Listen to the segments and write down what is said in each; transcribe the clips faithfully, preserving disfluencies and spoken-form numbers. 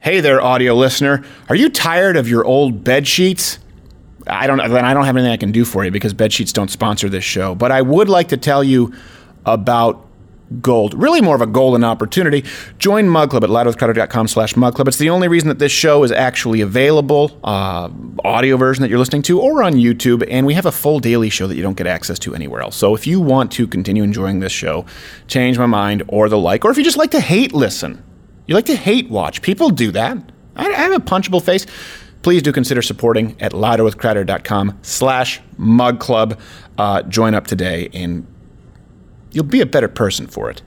Hey there, audio listener. Are you tired of your old bed sheets? I don't. Then I don't have anything I can do for you because bed sheets don't sponsor this show. But I would like to tell you about gold. Really, more of a golden opportunity. Join Mug Club at louderwithcrowder dot com slash Mug Club. It's the only reason that this show is actually available, uh, audio version that you're listening to, or on YouTube. And we have a full daily show that you don't get access to anywhere else. So if you want to continue enjoying this show, Change My Mind or the like, or if you just like to hate listen. You like to hate watch. People do that. I have a punchable face. Please do consider supporting at louderwithcrowder dot com slash Mug Club. Uh, join up today, and you'll be a better person for it.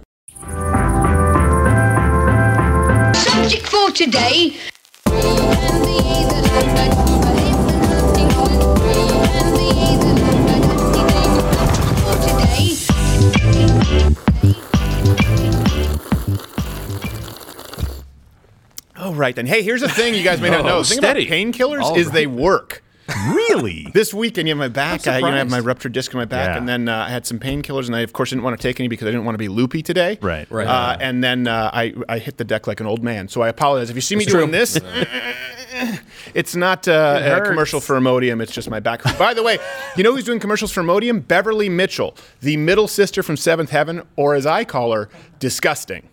Subject for today. Oh, right then. Hey, here's the thing you guys may not Oh, know. The thing about steady. painkillers All is right. they work. Really? This weekend, you have my back. I, you know, I have my surprised. ruptured disc in my back, Yeah. and then uh, I had some painkillers, and I, of course, didn't want to take any because I didn't want to be loopy today. Right. Right. Uh, and then uh, I, I hit the deck like an old man. So I apologize. If you see me It's doing true. this, it's not uh, a hurts. commercial for Imodium. It's just my back. By the way, you know who's doing commercials for Imodium? Beverly Mitchell, the middle sister from Seventh Heaven, or as I call her, Disgusting.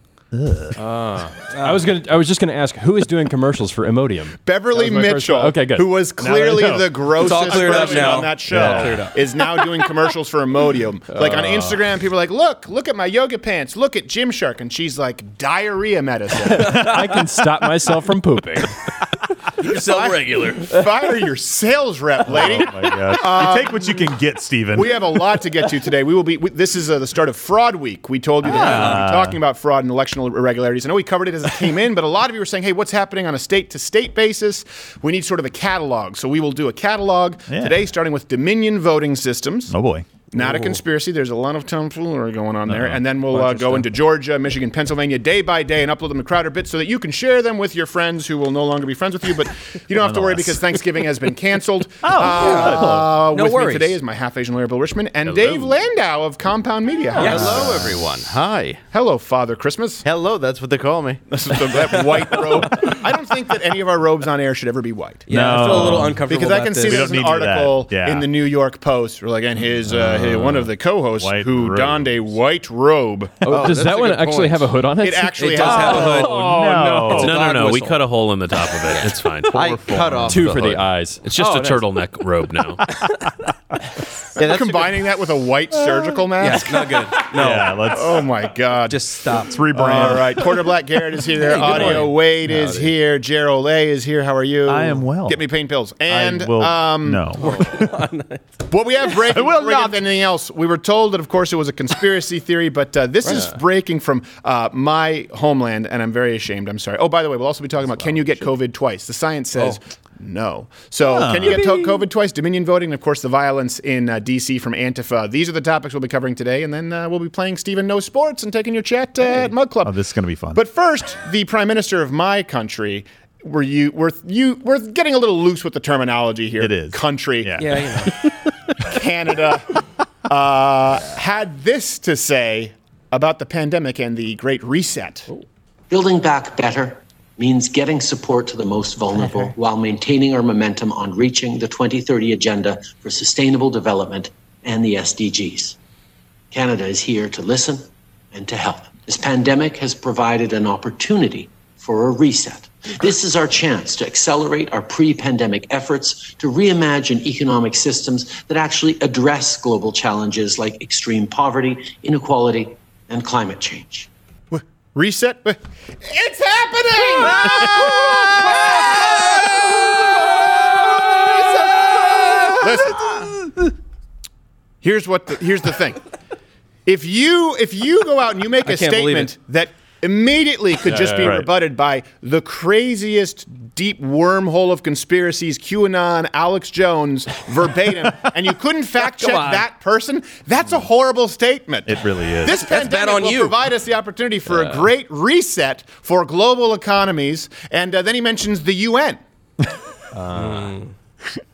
I was gonna. I was just gonna ask who is doing commercials for Imodium. Beverly That was my first Mitchell, one. Okay, good. who was clearly Now I know. the grossest all cleared up person now. on that show, Yeah. Cleared up. is now doing commercials for Imodium. Like on Instagram, people are like, look, look at my yoga pants, look at Gymshark, and she's like, diarrhea medicine. I can stop myself from pooping. You're so regular. Fire your sales rep, lady. Oh my gosh. you take what you can get, Steven. We have a lot to get to today. We will be. We, this is uh, the start of Fraud Week. We told you that we will be talking about fraud and electional irregularities. I know we covered it as it came in, but a lot of you were saying, "Hey, what's happening on a state-to-state basis?" We need sort of a catalog. So we will do a catalog Yeah. today, starting with Dominion voting systems. oh boy. Not a conspiracy. There's a lot of tomfoolery going on there. And then we'll uh, go into Georgia, Michigan, Pennsylvania day by day and upload them to Crowder Bits so that you can share them with your friends who will no longer be friends with you. But you don't have to worry because Thanksgiving has been canceled. oh, uh, No with worries. me today is my half-Asian Larry Bill Richmond and Dave Landau of Compound Media. How are you? Hello, everyone. Hi. Hello, Father Christmas. Hello, that's what they call me. This is the, that white robe. I don't think that any of our robes on air should ever be white. Yeah, I feel a little uncomfortable Because I about can this. see We there's don't an need to do that. article Yeah. in the New York Post, or like, and his, uh, his one of the co-hosts White who robe. donned a white robe. Oh, does that's that a one good actually point. have a hood on it? It actually It has does have a hood. Oh, no. It's a No, no, dog no. We whistle. cut a hole in the top of it. It's fine. I cut off Two the for hood. the eyes. It's just Oh, a nice. turtleneck robe now. Yeah, that's Combining that with a white surgical mask. Yes, not good. No, Yeah, let's, Oh my God! just stop. let's rebrand. All right, Porter Black Garrett is here. Audio morning. Wade is here. Gerald A is here. How are you? I am well. Get me pain pills. I And will, um, no. what we have breaking. I will before we get not. to anything else? We were told that, of course, it was a conspiracy theory, but uh, this is breaking from uh, my homeland, and I'm very ashamed. I'm sorry. Oh, by the way, we'll also be talking about can you get COVID twice? The science says. No. So, can you get to- COVID twice? Dominion voting, and of course, the violence in uh, D C from Antifa. These are the topics we'll be covering today, and then uh, we'll be playing Stephen Knows Sports and taking your chat uh, at Mug Club. Oh, this is going to be fun. But first, the Prime Minister of my country. We're you we're you we're getting a little loose with the terminology here. It is. Country, Yeah. Yeah, you know. Canada, uh, had this to say about the pandemic and the Great Reset. Building back better means getting support to the most vulnerable while maintaining our momentum on reaching the twenty thirty Agenda for Sustainable Development and the S D Gs. Canada is here to listen and to help. This pandemic has provided an opportunity for a reset. This is our chance to accelerate our pre-pandemic efforts to reimagine economic systems that actually address global challenges like extreme poverty, inequality, and climate change. Reset? It's happening! Listen. Here's what the, here's the thing. If you if you go out and you make a can't believe statement it. that immediately could just be right. rebutted by the craziest deep wormhole of conspiracies, QAnon, Alex Jones, verbatim, and you couldn't fact check on. that person, that's a horrible statement. It really is. This That's bad pandemic on will you. provide us the opportunity for a great reset for global economies, and uh, then he mentions the U N.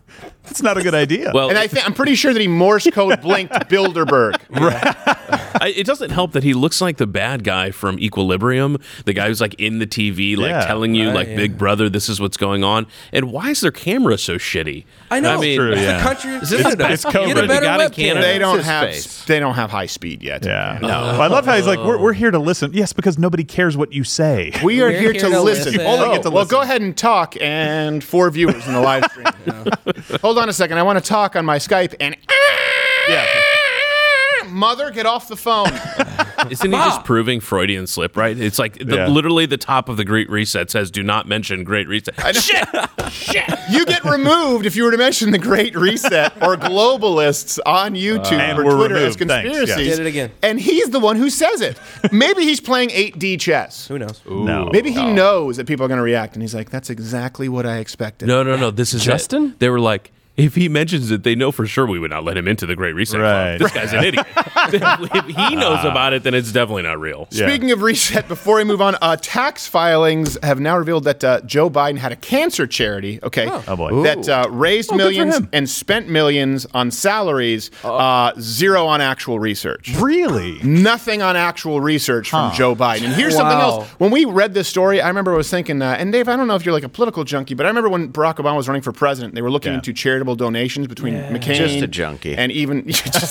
That's not a good idea. Well, And I think I'm pretty sure that he Morse code blinked Bilderberg. I, it doesn't help that he looks like the bad guy from Equilibrium, the guy who's like in the T V, like Yeah. telling you, Right, like, yeah. Big Brother, this is what's going on. And why is their camera so shitty? I know. I mean, True, It's yeah. the country of Is this Canada. it's COVID. Get a You better got it, webcam. Canada. They don't his have face. they don't have high speed yet. yeah. No. Well, I love how he's like, we're, we're here to listen. Yes, because nobody cares what you say. We are We're here, here to, to listen. listen. You only get to well, listen. go ahead and talk. And four viewers in the live stream. Hold on a second. I want to talk on my Skype. And Yeah. mother, get off the phone. Isn't he just proving Freudian slip, right? It's like the, Yeah. literally the top of the Great Reset says, do not mention Great Reset. Shit, shit. You get removed if you were to mention the Great Reset or globalists on YouTube And or we're Twitter as removed. Thanks, conspiracies. yes. Did it again. And he's the one who says it. Maybe he's playing eight D chess. Who knows? No. Maybe he knows that people are going to react, and he's like, "That's exactly what I expected." No, no, no. This is Justin? It. They were like, if he mentions it, they know for sure we would not let him into the Great Reset Right. Club. This guy's an idiot. If he knows about it, then it's definitely not real. Yeah. Speaking of reset, before we move on, uh, tax filings have now revealed that uh, Joe Biden had a cancer charity, okay, Oh, boy. that uh, raised Oh, good for millions him. and spent millions on salaries, uh, zero on actual research. Really? Nothing on actual research from Joe Biden. And here's something Wow. else. When we read this story, I remember I was thinking, uh, and Dave, I don't know if you're like a political junkie, but I remember when Barack Obama was running for president, they were looking Yeah. into charitable donations between McCain. Just a junkie. And even just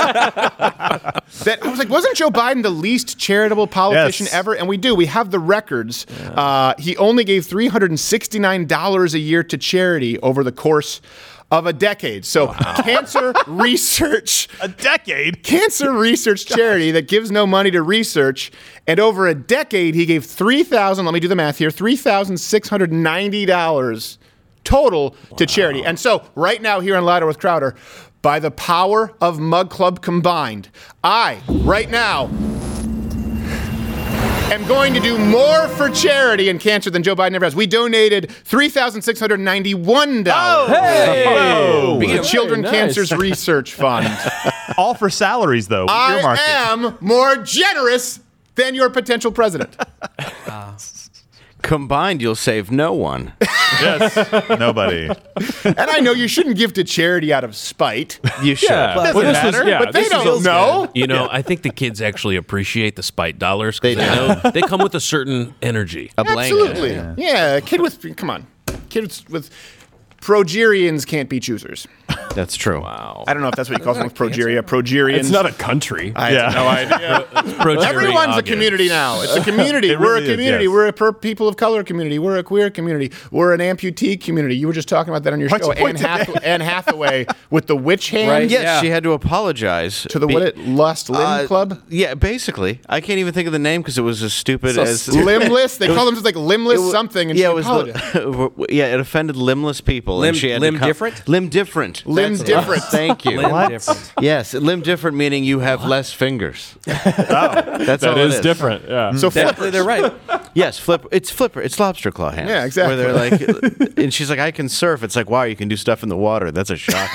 that I was like, wasn't Joe Biden the least charitable politician Yes. ever? And we do. We have the records. Uh, he only gave three hundred sixty-nine dollars a year to charity over the course of a decade. So cancer research. A decade? Cancer research charity that gives no money to research, and over a decade he gave three thousand. Let me do the math here: three thousand six hundred ninety dollars total to charity. And so, right now here on Louder with Crowder, by the power of Mug Club combined, I right now am going to do more for charity and cancer than Joe Biden ever has. We donated three thousand six hundred ninety-one dollars. Oh. The Very Children nice. Cancers Research Fund. All for salaries, though. I Earmarked it. am more generous than your potential president. Combined, you'll save no one. Yes. Nobody. And I know you shouldn't give to charity out of spite, You should. Yeah. Doesn't Well, this was- matter. yeah, but they this don't feels know. You know, I think the kids actually appreciate the spite dollars They because they, do. know they come with a certain energy. A blanket. Absolutely. Yeah. a kid with, come on. Kids with progerians can't be choosers. That's true. Wow. I don't know if that's what you call them with progeria. Progerians. It's not a country. I Yeah. have no idea. Progeriagus. Everyone's a community now. It's a community. It We're really a is, community. yes. We're a per- people of color community. We're a queer community. We're an amputee community. You were just talking about that on your What's show. your point Anne, Hath- Anne Hathaway with the witch hand Right. Yes, Yeah. she had to apologize to the Be- what it Lust Limb uh, Club. Yeah, basically. I can't even think of the name because it was as stupid So as Limbless. They call them just like limbless It wa- something. And yeah, she it was. apologized. The, yeah, it offended limbless people. Limb- and she had limb to come- different? Limb different. Limb That's it. different. Thank you. Limb What? different. Yes, limb different meaning you have less fingers. That's That all is it is. different. Yeah. So Definitely, flippers. they're right. Yes, flip. It's flipper. It's lobster claw hands. Yeah, exactly. Where they're like, and she's like, I can surf. It's like, wow, you can do stuff in the water. That's a shock.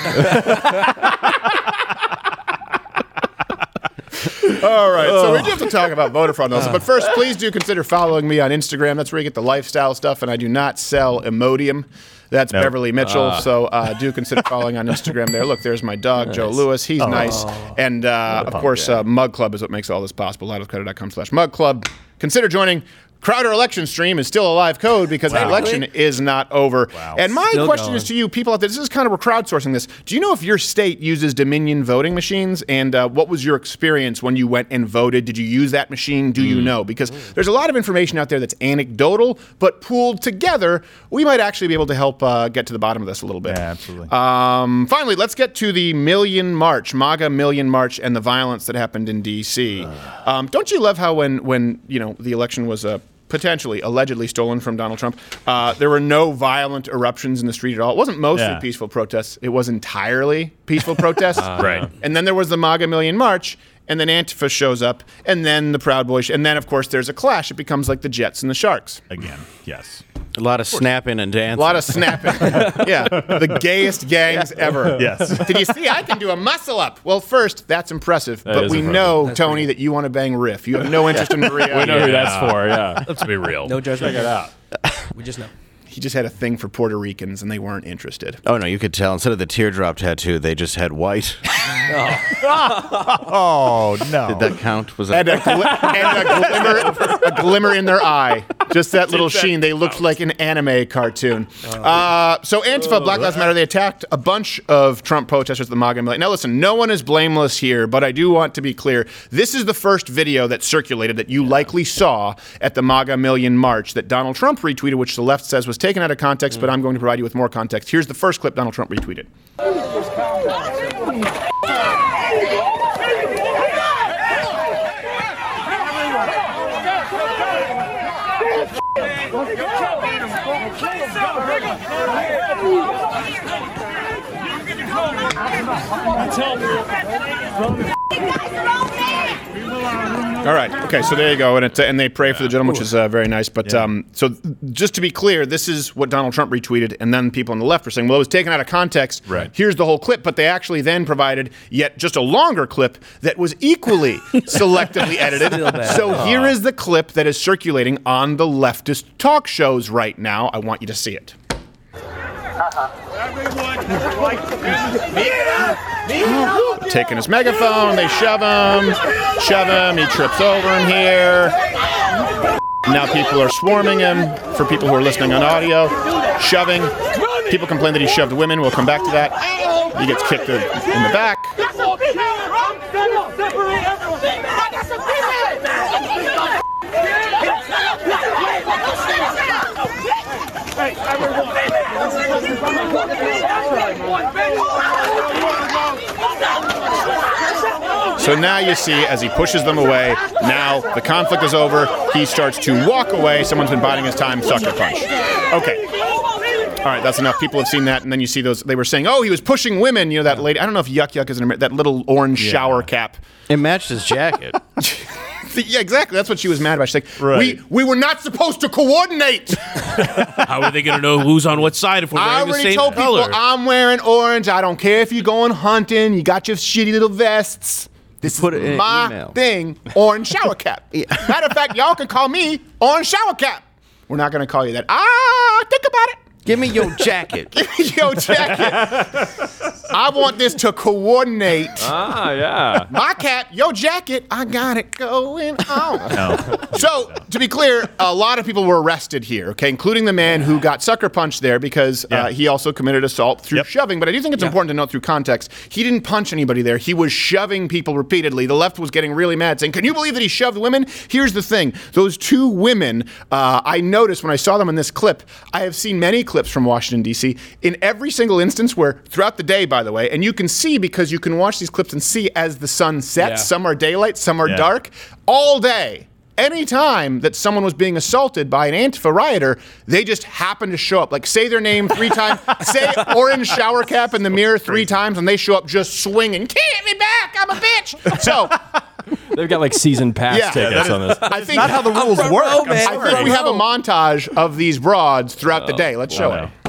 All right, so we do have to talk about voter fraud, Nelson. But first, please do consider following me on Instagram. That's where you get the lifestyle stuff, and I do not sell Imodium. That's Nope. Beverly Mitchell. So uh, do consider following on Instagram there. Look, there's my dog, Joe Lewis. He's nice. And uh, of course, uh, Mug Club is what makes all this possible. loudwithcrowder.com slash Mug Club. Consider joining. Crowder election stream is still a live code because the election is not over. And my Still question going. is to you, people out there, this is kind of, we're crowdsourcing this. Do you know if your state uses Dominion voting machines? And uh, what was your experience when you went and voted? Did you use that machine? Do you know? Because there's a lot of information out there that's anecdotal, but pooled together, we might actually be able to help uh, get to the bottom of this a little bit. Yeah, absolutely. Um, finally, let's get to the Million March, MAGA Million March, and the violence that happened in D C. Um, don't you love how when, when you know, the election was uh, potentially, allegedly stolen from Donald Trump, uh, there were no violent eruptions in the street at all? It wasn't mostly Yeah. peaceful protests. It was entirely peaceful protests. Right. And then there was the MAGA Million March, and then Antifa shows up, and then the Proud Boys, and then, of course, there's a clash. It becomes like the Jets and the Sharks. Again, yes. A lot of snapping and A dancing. lot of snapping. Yeah, the gayest gangs ever. Yes. Did you see? I can do a muscle up. Well, first, that's impressive. but is we impressive. know, Tony, that you want to bang Riff. You have no interest in Maria. I know who that's for. Yeah. Let's be real. No judgment. Check it out. We just know. he just had a thing for Puerto Ricans, and they weren't interested. Oh no, you could tell. Instead of the teardrop tattoo, they just had white. Oh no! Did that count? Was that? And a, gli- and a glimmer, a glimmer in their eye. Just that little sheen. They looked like an anime cartoon. Uh, so Antifa, Black Lives Matter, they attacked a bunch of Trump protesters at the MAGA Million. Now listen, no one is blameless here, but I do want to be clear. This is the first video that circulated that you likely saw at the MAGA Million March that Donald Trump retweeted, which the left says was taken out of context, but I'm going to provide you with more context. Here's the first clip Donald Trump retweeted. All right. Okay. So there you go, and it, and they pray for the gentleman, which is uh, very nice. But um, so just to be clear, this is what Donald Trump retweeted, and then people on the left were saying, "Well, it was taken out of context." Right. Here's the whole clip, but they actually then provided yet just a longer clip that was equally selectively edited. So here is the clip that is circulating on the leftist talk shows right now. I want you to see it. Taking his megaphone, they shove him, shove him, he trips over him here. Now people are swarming him, for people who are listening on audio, shoving. People complain that he shoved women, we'll come back to that. He gets kicked in the back. So now you see, as he pushes them away, now the conflict is over. He starts to walk away. Someone's been biding his time. Sucker punch. Okay. All right, that's enough. People have seen that, and then you see those. They were saying, "Oh, he was pushing women." You know that lady. I don't know if Yuck Yuck is an Amer- that little orange yeah. shower cap. It matched his jacket. Yeah, exactly. That's what she was mad about. She's like, right. "We we were not supposed to coordinate." How are they going to know who's on what side if we're I wearing the already same told color? people I'm wearing orange. I don't care if you're going hunting. You got your shitty little vests. This Put is it in an my email. thing, orange shower cap. Matter of fact, y'all can call me orange shower cap. We're not going to call you that. Ah, think about it. Give me your jacket. Give me your jacket. I want this to coordinate. Ah, yeah. My cap, your jacket, I got it going on. So, to be clear, a lot of people were arrested here, okay, including the man who got sucker punched there because Yeah. uh, he also committed assault through Yep. shoving. But I do think it's important to note through context, he didn't punch anybody there. He was shoving people repeatedly. The left was getting really mad, saying, "Can you believe that he shoved women?" Here's the thing. Those two women, uh, I noticed when I saw them in this clip, I have seen many clips from Washington, D C, in every single instance where, throughout the day, by the way, and you can see because you can watch these clips and see as the sun sets, Yeah. some are daylight, some are Yeah. dark, all day. Any time that someone was being assaulted by an Antifa rioter, they just happen to show up. Like, say their name three times, say orange shower cap in the mirror three times, and they show up just swinging. Get me back, I'm a bitch. So, They've got like season pass Yeah. tickets Yeah, on this. I think Not how the rules work. I'm I sorry. think we have a montage of these broads throughout the day. Let's show wow. it.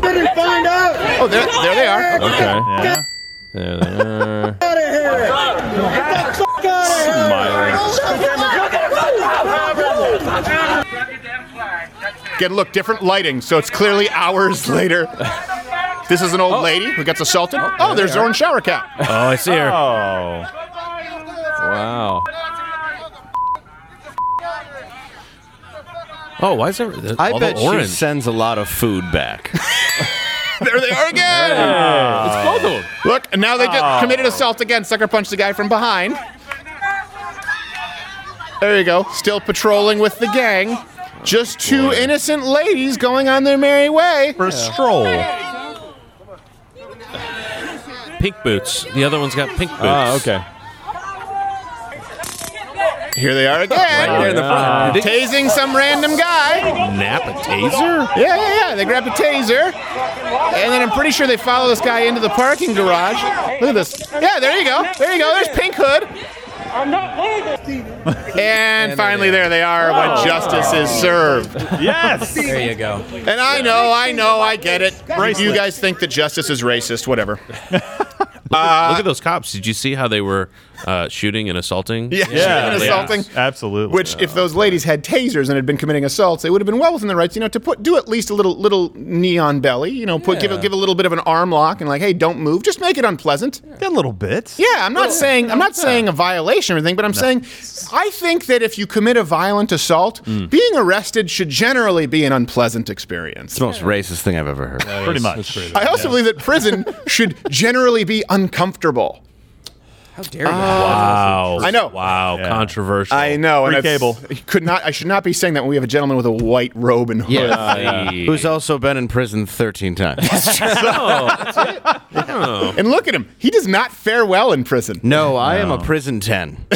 Oh, there, there they are. Okay. Yeah. There they are. Smiling. Get a look, different lighting, so it's clearly hours later. This is an old lady who gets assaulted. Oh, there's orange shower cap. Oh, I see her. Oh. Wow. Oh, why is there I all bet the she orange? sends a lot of food back. There they are again. It's both of them. Look, and now they just committed assault again. Sucker punched the guy from behind. There you go. Still patrolling with the gang. Just two innocent ladies going on their merry way. For a stroll. Pink boots. The other one's got pink boots. Ah, okay. Here they are again. Right there in the front. Did Tasing some random guy. they nap a taser? Yeah, yeah, yeah. They grab a taser. And then I'm pretty sure they follow this guy into the parking garage. Look at this. Yeah, there you go. There you go. There's Pink Hood. And finally, there they are when justice is served. Yes. There you go. And I know, I know, I get it. Bracelet. You guys think that justice is racist, whatever. Look at those cops. Did you see how they were uh, shooting and assaulting. Yeah, shooting and assaulting. Absolutely. Which, if those ladies had tasers and had been committing assaults, they would have been well within their rights, you know, to put do at least a little little knee on belly, you know, put give a, give a little bit of an arm lock and like, hey, don't move, just make it unpleasant. a little bit. Yeah, I'm not saying I'm not saying a violation or anything, but I'm saying I think that if you commit a violent assault, being arrested should generally be an unpleasant experience. It's the most racist thing I've ever heard. Pretty much. I also believe that prison should generally be uncomfortable. How dare you? Wow. I know. Wow. Yeah. Controversial. I know. Free and I've- cable. Could not. I should not be saying that when we have a gentleman with a white robe and hood. Yeah. Who's also been in prison thirteen times. And look at him. He does not fare well in prison. No, I am a prison ten.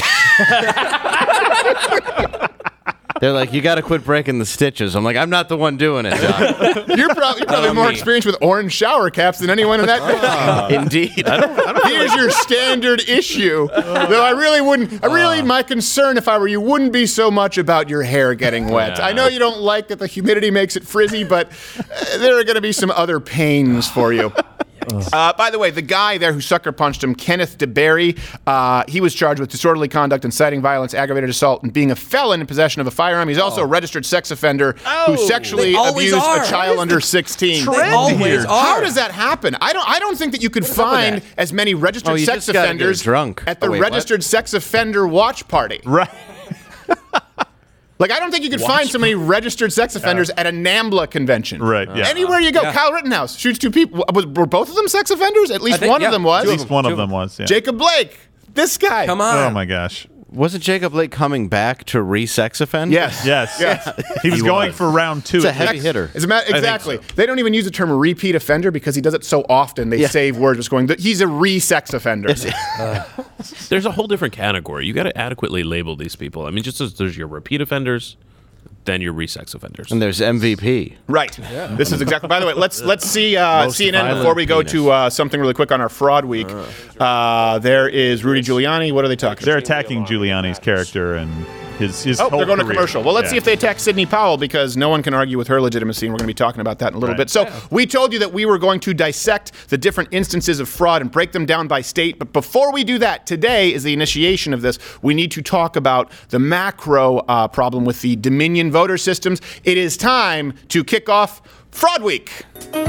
They're like, you got to quit breaking the stitches. I'm like, I'm not the one doing it, Doc. You're probably, you're probably Oh, more me. experienced with orange shower caps than anyone in that. Indeed. Here's your standard issue. Though I really wouldn't. I really, my concern, if I were you, wouldn't be so much about your hair getting wet. I know you don't like that the humidity makes it frizzy, but uh, there are going to be some other pains for you. Uh, by the way, the guy there who sucker punched him, Kenneth DeBerry, uh, he was charged with disorderly conduct, inciting violence, aggravated assault, and being a felon in possession of a firearm. He's also a registered sex offender who sexually They always abused are. a child under sixteen. They always are. How does that happen? I don't. I don't think that you could find as many registered Oh, you sex just gotta get offenders drunk. at the Oh, wait, what? registered sex offender watch party. Right. Like, I don't think you could find so many registered sex offenders at a NAMBLA convention. Right, yeah. Anywhere you go, Yeah. Kyle Rittenhouse shoots two people. Was, were both of them sex offenders? At least think- one yeah, of them was. two At of least one of them was. Yeah. Jacob Blake. This guy. Come on. Oh my gosh. Wasn't Jacob Blake coming back to re-sex offend? Yes. Yes. Yes. He was going for round two. It's a at heavy least. hitter. As a matter, exactly. They don't even use the term repeat offender because he does it so often. They Yeah. save words just going, he's a re-sex offender. There's a whole different category. You got to adequately label these people. I mean, just as there's your repeat offenders, then your re-sex offenders. And there's M V P. Right. This is exactly. By the way, let's let's see uh, Most C N N violent before we go penis. to uh, something really quick on our fraud week. Uh, there is Rudy Giuliani. What are they talking They're about? attacking Giuliani's character and his his Oh, whole they're going to career. commercial. Well, let's Yeah. see if they attack Sidney Powell because no one can argue with her legitimacy, and we're going to be talking about that in a little Right. bit. So we told you that we were going to dissect the different instances of fraud and break them down by state. But before we do that, today is the initiation of this. We need to talk about the macro uh, problem with the Dominion voter systems. It is time to kick off Fraud Week.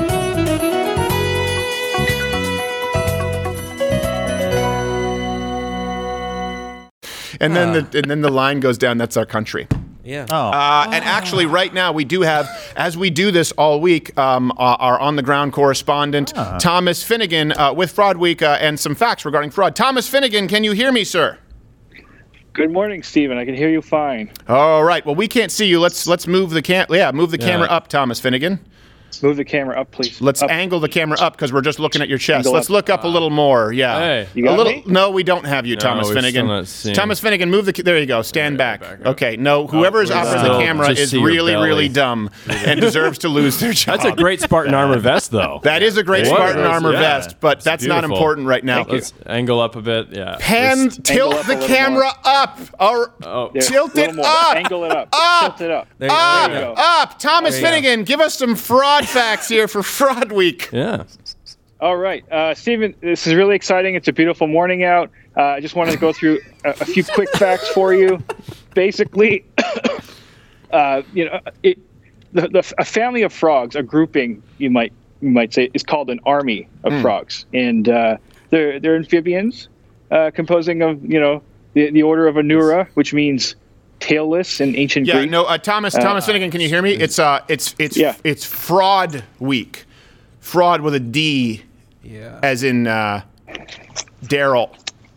And then the and then the line goes down. That's our country. Yeah. Oh. Uh, and actually, right now, we do have, as we do this all week, um, uh, our on-the-ground correspondent, Thomas Finnegan, uh, with Fraud Week, uh, and some facts regarding fraud. Thomas Finnegan, can you hear me, sir? Good morning, Stephen. I can hear you fine. All right. Well, we can't see you. Let's let's move the cam. Yeah, move the camera up, Thomas Finnegan. Move the camera up, please. Let's Up. angle the camera up because we're just looking at your chest. Angle Let's up. look up a little more. Yeah. Hey. You got a little. me? No, we don't have you, Thomas we're Finnegan. still not seeing. Thomas Finnegan, move the. ca- There you go. Stand back. back up. Okay. No, whoever is we're operating the still- camera just is see your really, belly. really dumb and deserves to lose their job. That's a great Spartan armor vest, though. That is a great It Spartan is, armor yeah. vest, but It's that's not beautiful. important right now. Thank you. Let's angle up a bit. Yeah. Pan, Let's- tilt up a the little camera up. Or Oh. There, tilt a it little more. up. Angle it up. Up. Tilt it up. There you- up, there you go. up. Thomas There you go. Finnegan, give us some fraud facts here for Fraud Week. Yeah. All right, uh, Stephen, this is really exciting. It's a beautiful morning out. Uh, I just wanted to go through a, a few quick facts for you. Basically, uh, you know, it, the, the, a family of frogs, a grouping, you might you might say, is called an army of frogs, and uh, they're they're amphibians, uh, composing of you know the, the order of Anura, which means tailless in ancient Yeah, Greek. no, uh, Thomas, Thomas Finnegan, can you hear me? It's uh, it's it's Yeah. it's Fraud Week, fraud with a D, Yeah. as in uh, Daryl.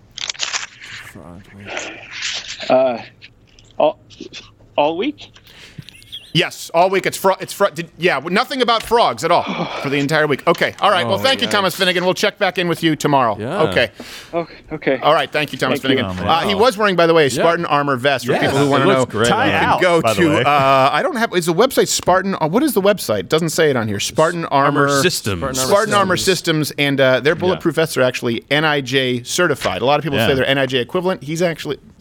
all, all week. Yes, all week it's fraud. It's fraud. Yeah, nothing about frogs at all for the entire week. Okay, all right. well, thank you, Thomas Finnegan. We'll check back in with you tomorrow. Yeah. Okay. Okay. Okay. All right. Thank you, Thomas Thank you. Finnegan. Oh, Uh, he was wearing, by the way, a Spartan armor vest. For Yeah, people who want it to know, looks great. Tie you can out, go by the to. way. Uh, I don't have. Is the website Spartan? Uh, what is the website? It doesn't say it on here. Spartan Armor, Armor Systems. Spartan Armor Systems, and uh, their bulletproof vests are actually N I J certified. A lot of people Yeah. say they're N I J equivalent. He's actually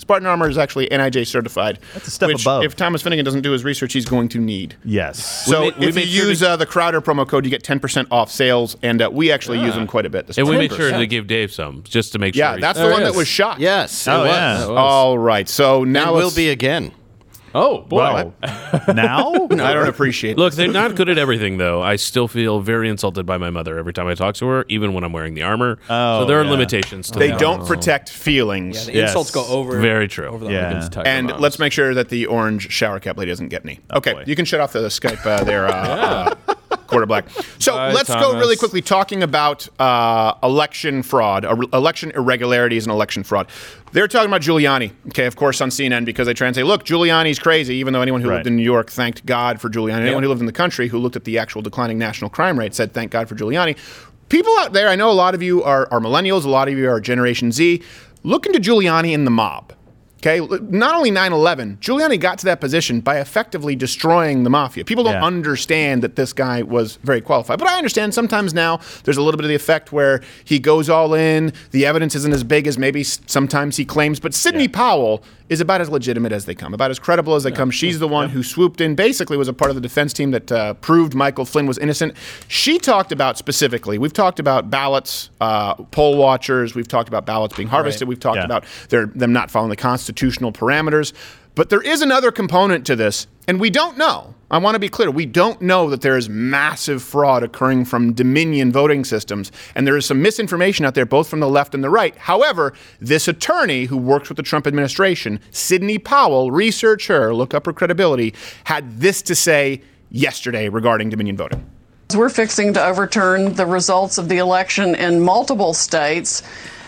Spartan armor is actually N I J certified. That's a step which, above. if Thomas Finnegan doesn't do his research, he's going to need. Yes. So We made- we if you made sure use to- uh, the Crowder promo code, you get ten percent off sales, and uh, we actually use them quite a bit. And we made Spartan. sure to give Dave some, just to make Yeah, sure. he- that's the There one it that is. was shot. Yes. It Oh, was. yeah. All right. So now And will let's- be again. Oh boy. Wow. Now? I don't appreciate. Look, they're not good at everything, though. I still feel very insulted by my mother every time I talk to her, even when I'm wearing the armor. Oh, so there are yeah. limitations to They that. don't protect feelings. Yeah, the Yes. insults go over. Very true. Over the Yeah. yeah. Against Tiger And Moms. let's make sure that the orange shower cap lady doesn't get any. Okay, you can shut off the Skype uh, there, uh, uh, Quarter Black. So Bye, let's go Thomas. really quickly talking about uh, election fraud, uh, election irregularities and election fraud. They're talking about Giuliani, okay, of course, on C N N, because they try and say, look, Giuliani's crazy, even though anyone who Right. lived in New York thanked God for Giuliani. Anyone who lived in the country who looked at the actual declining national crime rate said, thank God for Giuliani. People out there, I know a lot of you are, are millennials, a lot of you are Generation Z, look into Giuliani and the mob. Okay, not only nine eleven, Giuliani got to that position by effectively destroying the mafia. People don't Yeah. understand that this guy was very qualified. But I understand sometimes now there's a little bit of the effect where he goes all in, the evidence isn't as big as maybe s- sometimes he claims. But Sidney Powell is about as legitimate as they come, about as credible as they come. She's the one who swooped in, basically was a part of the defense team that uh, proved Michael Flynn was innocent. She talked about specifically, we've talked about ballots, uh, poll watchers, we've talked about ballots being harvested, we've talked Yeah. about their, them not following the constitutional parameters. But there is another component to this, and we don't know. I want to be clear. We don't know that there is massive fraud occurring from Dominion voting systems, and there is some misinformation out there, both from the left and the right. However, this attorney who works with the Trump administration, Sidney Powell, research her, look up her credibility, had this to say yesterday regarding Dominion voting. We're fixing to overturn the results of the election in multiple states.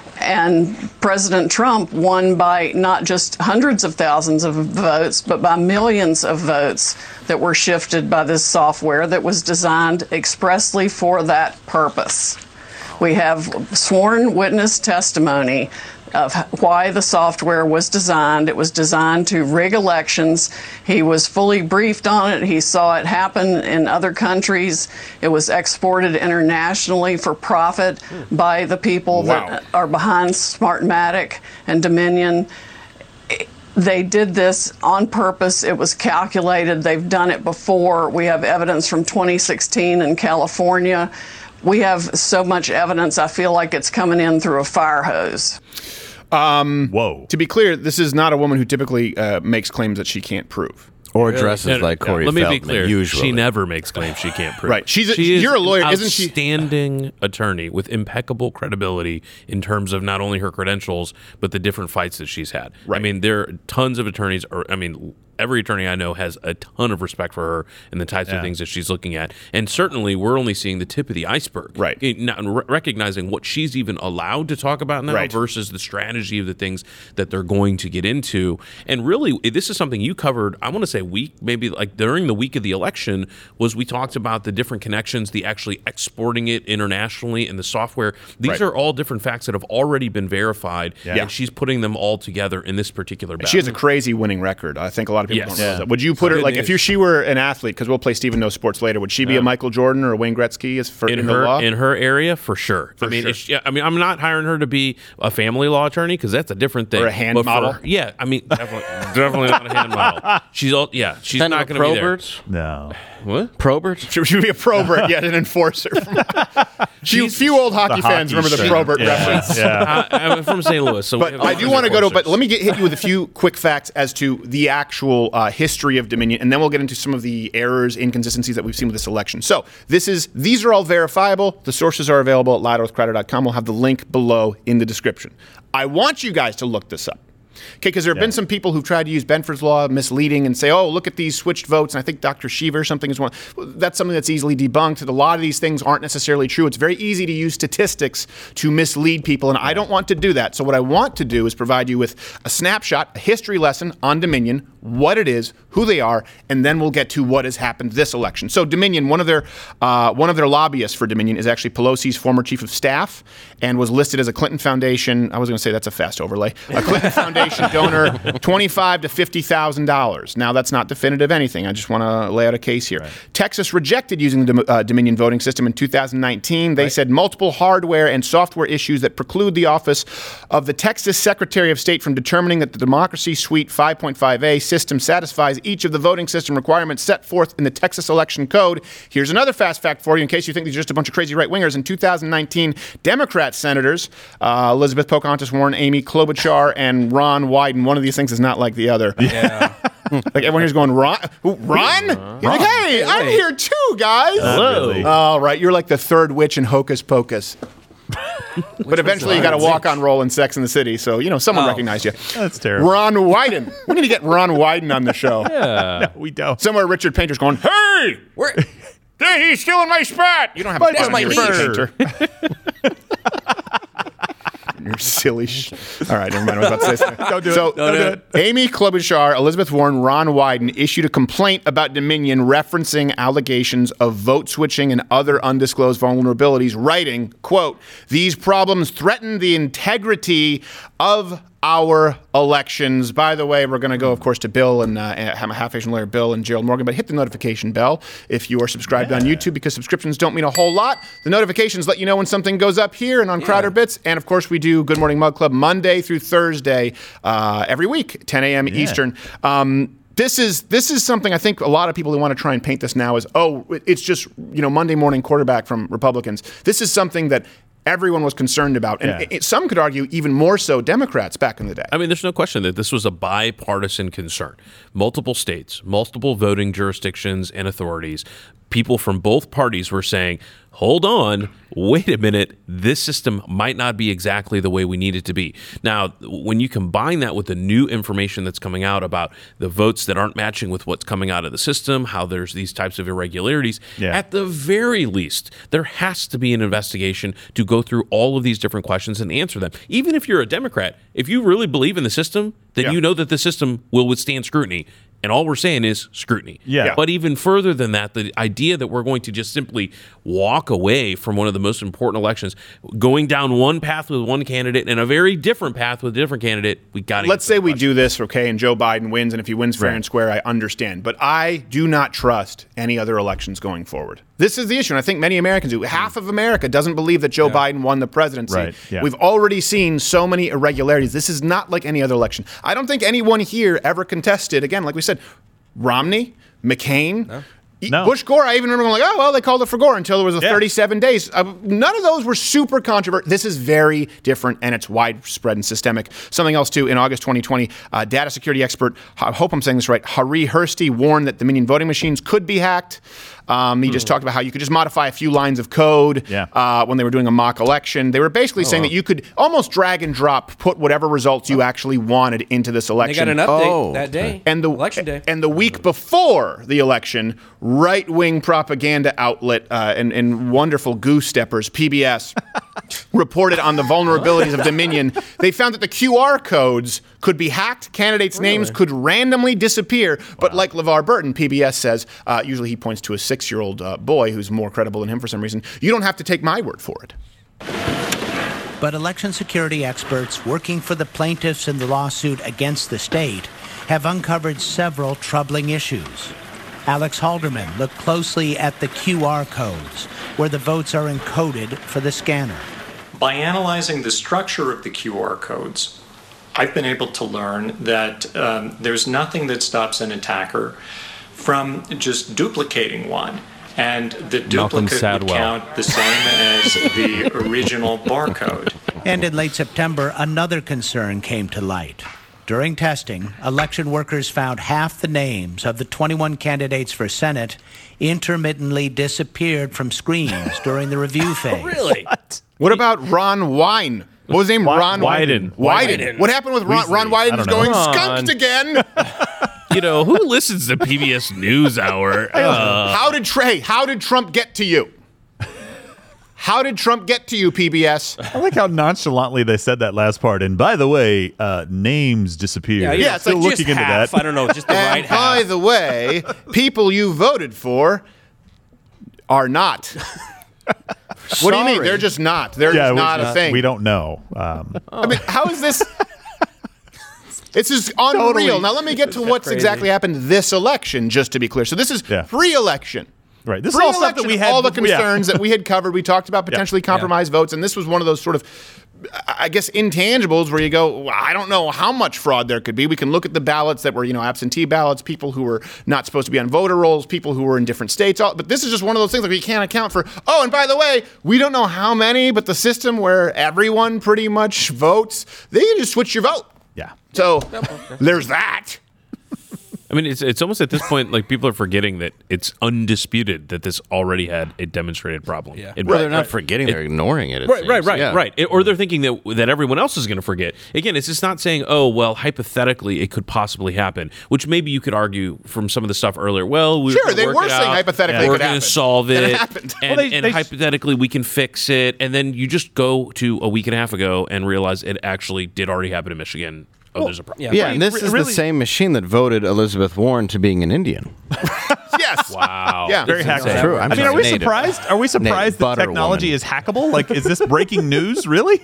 And President Trump won by not just hundreds of thousands of votes, but by millions of votes that were shifted by this software that was designed expressly for that purpose. We have sworn witness testimony of why the software was designed. It was designed to rig elections. He was fully briefed on it. He saw it happen in other countries. It was exported internationally for profit by the people Wow. that are behind Smartmatic and Dominion. They did this on purpose. It was calculated. They've done it before. We have evidence from twenty sixteen in California. We have so much evidence, I feel like it's coming in through a fire hose. Whoa. To be clear, this is not a woman who typically uh, makes claims that she can't prove. Or dresses No, no, like no, Corey Let me Feldman, be clear. usually. She never makes claims she can't prove. Right. She's a- she is you're a lawyer, an isn't she? Outstanding attorney with impeccable credibility in terms of not only her credentials but the different fights that she's had. Right. I mean, there are tons of attorneys. Or I mean, every attorney I know has a ton of respect for her and the types Yeah. of things that she's looking at. And certainly, we're only seeing the tip of the iceberg. Right. It- not re- recognizing what she's even allowed to talk about now Right. versus the strategy of the things that they're going to get into. And really, this is something you covered. I want to say week, maybe like during the week of the election, was we talked about the different connections, the actually exporting it internationally, and the software. These Right. are all different facts that have already been verified, Yeah. and she's putting them all together in this particular battle. She has a crazy winning record. I think a lot of people Yes. don't realize Yeah. that. Would you put her, Good like, news. if you, she were an athlete, because we'll play Stephen Knows Sports later, would she be a Michael Jordan or a Wayne Gretzky as for, in, in the her law? in her area for sure. For I mean, sure. it's, yeah, I mean, I'm not hiring her to be a family law attorney because that's a different thing. Or a hand But for- model? yeah, I mean, definitely, definitely not a hand model. She's all, yeah, she's Kind not of going to be there. Probert? No. What? Probert? She should be a probert, yet an enforcer. few, few old hockey The fans hockey remember the thing. probert Yeah. reference. Yeah. I, I'm from Saint Louis, so we But have I a do lot want to of go to, enforcers. but let me get, hit you with a few quick facts as to the actual uh, history of Dominion, and then we'll get into some of the errors, inconsistencies that we've seen with this election. So this is these are all verifiable. The sources are available at louder with crowder dot com. We'll have the link below in the description. I want you guys to look this up. Okay, because there have Yeah. been some people who've tried to use Benford's Law misleading and say, oh, look at these switched votes. And I think Doctor Sheever or something is one. That's something that's easily debunked. A lot of these things aren't necessarily true. It's very easy to use statistics to mislead people, and I don't want to do that. So what I want to do is provide you with a snapshot, a history lesson on Dominion, what it is, who they are, and then we'll get to what has happened this election. So Dominion, one of their uh, one of their lobbyists for Dominion is actually Pelosi's former chief of staff and was listed as a Clinton Foundation. I was going to say that's a fast overlay. A Clinton Foundation donor, twenty-five to fifty thousand dollars. Now that's not definitive anything. I just want to lay out a case here. Right. Texas rejected using the uh, Dominion voting system in two thousand nineteen. They right. said multiple hardware and software issues that preclude the office of the Texas Secretary of State from determining that the Democracy Suite five point five A system satisfies each of the voting system requirements set forth in the Texas Election Code. Here's another fast fact for you in case you think these are just a bunch of crazy right-wingers. In two thousand nineteen, Democrat senators uh, Elizabeth Pocahontas Warren, Amy Klobuchar, and Ron Wyden. One of these things is not like the other. Yeah. Like everyone here's going, Ron? Who, Ron? Uh, you're like, hey, hey, I'm here too, guys. Hello. Really. All right, you're like the third witch in Hocus Pocus. But eventually you got a walk-on role in Sex and the City, so, you know, someone oh. recognized you. That's terrible. Ron Wyden. We need to get Ron Wyden on the show. Yeah. No, we don't. Somewhere Richard Painter's going, hey! Where? Hey, he's still in my spot! You don't have a spot on here, Richard Painter. You're silly. Sh- All right, never mind. I was about to say something. Don't do so, it. Don't do it. Amy Klobuchar, Elizabeth Warren, Ron Wyden issued a complaint about Dominion referencing allegations of vote switching and other undisclosed vulnerabilities, writing, quote, these problems threaten the integrity of our elections. By the way, we're going to go, of course, to Bill and uh, Half Asian lawyer Bill and Gerald Morgan, but hit the notification bell if you are subscribed yeah. on YouTube, because subscriptions don't mean a whole lot. The notifications let you know when something goes up here and on yeah. Crowder Bits. And of course, we do Good Morning Mug Club Monday through Thursday uh, every week, ten a.m. Yeah. Eastern. Um, This is this is something I think a lot of people who want to try and paint this now as, oh, it's just, you know, Monday morning quarterback from Republicans. This is something that everyone was concerned about. And yeah. it, some could argue even more so Democrats back in the day. I mean, there's no question that this was a bipartisan concern. Multiple states, multiple voting jurisdictions and authorities, people from both parties were saying, hold on, wait a minute, this system might not be exactly the way we need it to be. Now, when you combine that with the new information that's coming out about the votes that aren't matching with what's coming out of the system, how there's these types of irregularities, yeah. at the very least, there has to be an investigation to go through all of these different questions and answer them. Even if you're a Democrat, if you really believe in the system, then yeah. you know that the system will withstand scrutiny. And all we're saying is scrutiny. Yeah. But even further than that, the idea that we're going to just simply walk away from one of the most important elections, going down one path with one candidate and a very different path with a different candidate, we got to. Let's say we do this, okay, and Joe Biden wins, and if he wins fair right. and square, I understand. But I do not trust any other elections going forward. This is the issue, and I think many Americans do. Half of America doesn't believe that Joe yeah. Biden won the presidency. Right. Yeah. We've already seen so many irregularities. This is not like any other election. I don't think anyone here ever contested, again, like we said, Romney, McCain, no. No. Bush, Gore. I even remember going like, oh, well, they called it for Gore until there was a yeah. thirty-seven days. Uh, none of those were super controversial. This is very different, and it's widespread and systemic. Something else, too, in August twenty twenty, uh, data security expert, I hope I'm saying this right, Hari Hursty warned that Dominion voting machines could be hacked. Um, he mm. just talked about how you could just modify a few lines of code yeah. uh, when they were doing a mock election. They were basically oh, saying wow. that you could almost drag and drop, put whatever results you actually wanted into this election. They got an update oh. that day, and the, election day. And the week before the election, right-wing propaganda outlet uh, and, and wonderful goose steppers, P B S, reported on the vulnerabilities of Dominion. They found that the Q R codes could be hacked. Candidates' really? names could randomly disappear. But wow. like LeVar Burton, P B S says, uh, usually he points to a six-year-old uh, boy who's more credible than him for some reason. You don't have to take my word for it. But election security experts working for the plaintiffs in the lawsuit against the state have uncovered several troubling issues. Alex Halderman looked closely at the Q R codes, where the votes are encoded for the scanner. By analyzing the structure of the Q R codes, I've been able to learn that um, there's nothing that stops an attacker from just duplicating one, and the duplicate would count the same as the original barcode. And in late September, another concern came to light. During testing, election workers found half the names of the twenty-one candidates for Senate intermittently disappeared from screens during the review phase. Really? What? What about Ron Wine? What was his name? Wa- Ron Wyden. Wyden. Wyden. What happened with Ron? Ron Wyden is going skunked again. You know, who listens to P B S NewsHour? Uh, how did Trey? How did Trump get to you? How did Trump get to you, P B S? I like how nonchalantly they said that last part. And by the way, uh, names disappeared. Yeah, yeah, it's still like looking just into half. that. I don't know, just the And right by half. the way, people you voted for are not. What do you mean? Sorry. They're just not. They're Yeah, just we- not a thing. We don't know. Um, I mean, how is this? This is unreal. Totally. Now let me get to what's crazy. exactly happened this election, just to be clear. So this is Yeah. pre-election. right. This is all stuff that we had. all the before- yeah. concerns that we had covered. We talked about potentially compromised votes, and this was one of those sort of, I guess, intangibles where you go, well, I don't know how much fraud there could be. We can look at the ballots that were, you know, absentee ballots, people who were not supposed to be on voter rolls, people who were in different states. All, but this is just one of those things like we can't account for. Oh, and by the way, we don't know how many, but the system where everyone pretty much votes, they can just switch your vote. Yeah. So there's that. I mean, it's it's almost at this point like people are forgetting that it's undisputed that this already had a demonstrated problem. Yeah. It- Well, they're not right. forgetting; It- they're ignoring it. it Right, seems. right, right, Yeah. right. It- or they're thinking that that everyone else is going to forget. Again, it's just not saying, oh, well, hypothetically, it could possibly happen, which maybe you could argue from some of the stuff earlier. Well, we Sure, we're they gonna were work it saying out. hypothetically it we're could going to happen. solve And it, it happened. and, Well, they- and they- hypothetically we can fix it, and then you just go to a week and a half ago and realize it actually did already happen in Michigan. Oh, there's a problem. Yeah, and this Re- is really- the same machine that voted Elizabeth Warren to being an Indian. Yes. Wow. Yeah. Very That's hackable. true. I'm I mean, are sorry, we native. surprised? Are we surprised Native that butter technology woman. is hackable? Like, is this breaking news? Really?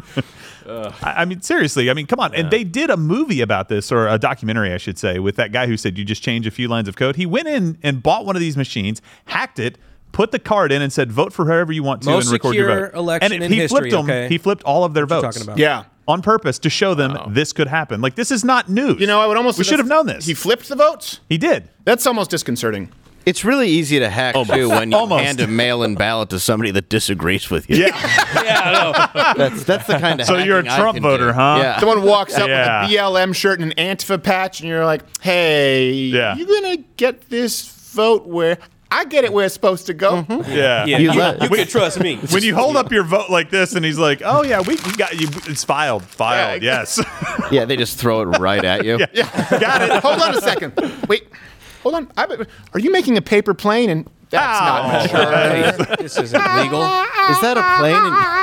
I I mean, seriously. I mean, come on. And they did a movie about this, or a documentary, I should say, with that guy who said you just change a few lines of code. He went in and bought one of these machines, hacked it, put the card in, and said, "Vote for whoever you want to," Most and record your secure vote. election and in he history, flipped them. okay? He flipped all of their What you votes. talking about? Yeah. On purpose to show them this could happen. Like, this is not news. You know, I would almost We should have known this. He flipped the votes? He did. That's almost disconcerting. It's really easy to hack Almost. too when you Almost. hand a mail-in ballot to somebody that disagrees with you. Yeah. Yeah, I know. That's that's the kind of. So you're a hacking I Trump can voter, do. huh? Yeah. Someone walks up Yeah. with a B L M shirt and an Antifa patch, and you're like, hey, Yeah. you going to get this vote where I get it where it's supposed to go? Yeah. Yeah, You you, let- you can trust me. When you hold up your vote like this, and he's like, "Oh yeah, we, we got you. It's filed, filed. Yeah. Yes, Yeah, they just throw it right at you. Yeah, got it. Hold on a second. Wait, hold on. I, are you making a paper plane? And that's not sure. This isn't legal. Is that a plane?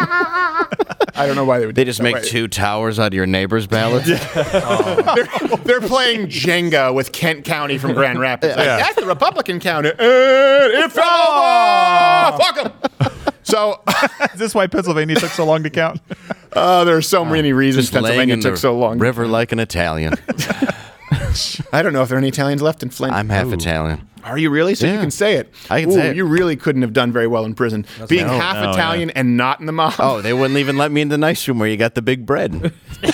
And I don't know why they would. they do just it that make way. two towers out of your neighbor's ballots. They're, they're playing Jenga with Kent County from Grand Rapids. Like, Yeah. that's the Republican county. And it fell over. Fuck 'em. So, is this why Pennsylvania took so long to count? uh, there are so many reasons Just laying Pennsylvania in took the so long. river like an Italian. I don't know if there are any Italians left in Flint. I'm half Italian. Are you really? So you Yeah. can say it. I can Ooh, say it. You really couldn't have done very well in prison. Being No, half no, Italian and not in the mob. Oh, they wouldn't even let me in the nice room where you got the big bread.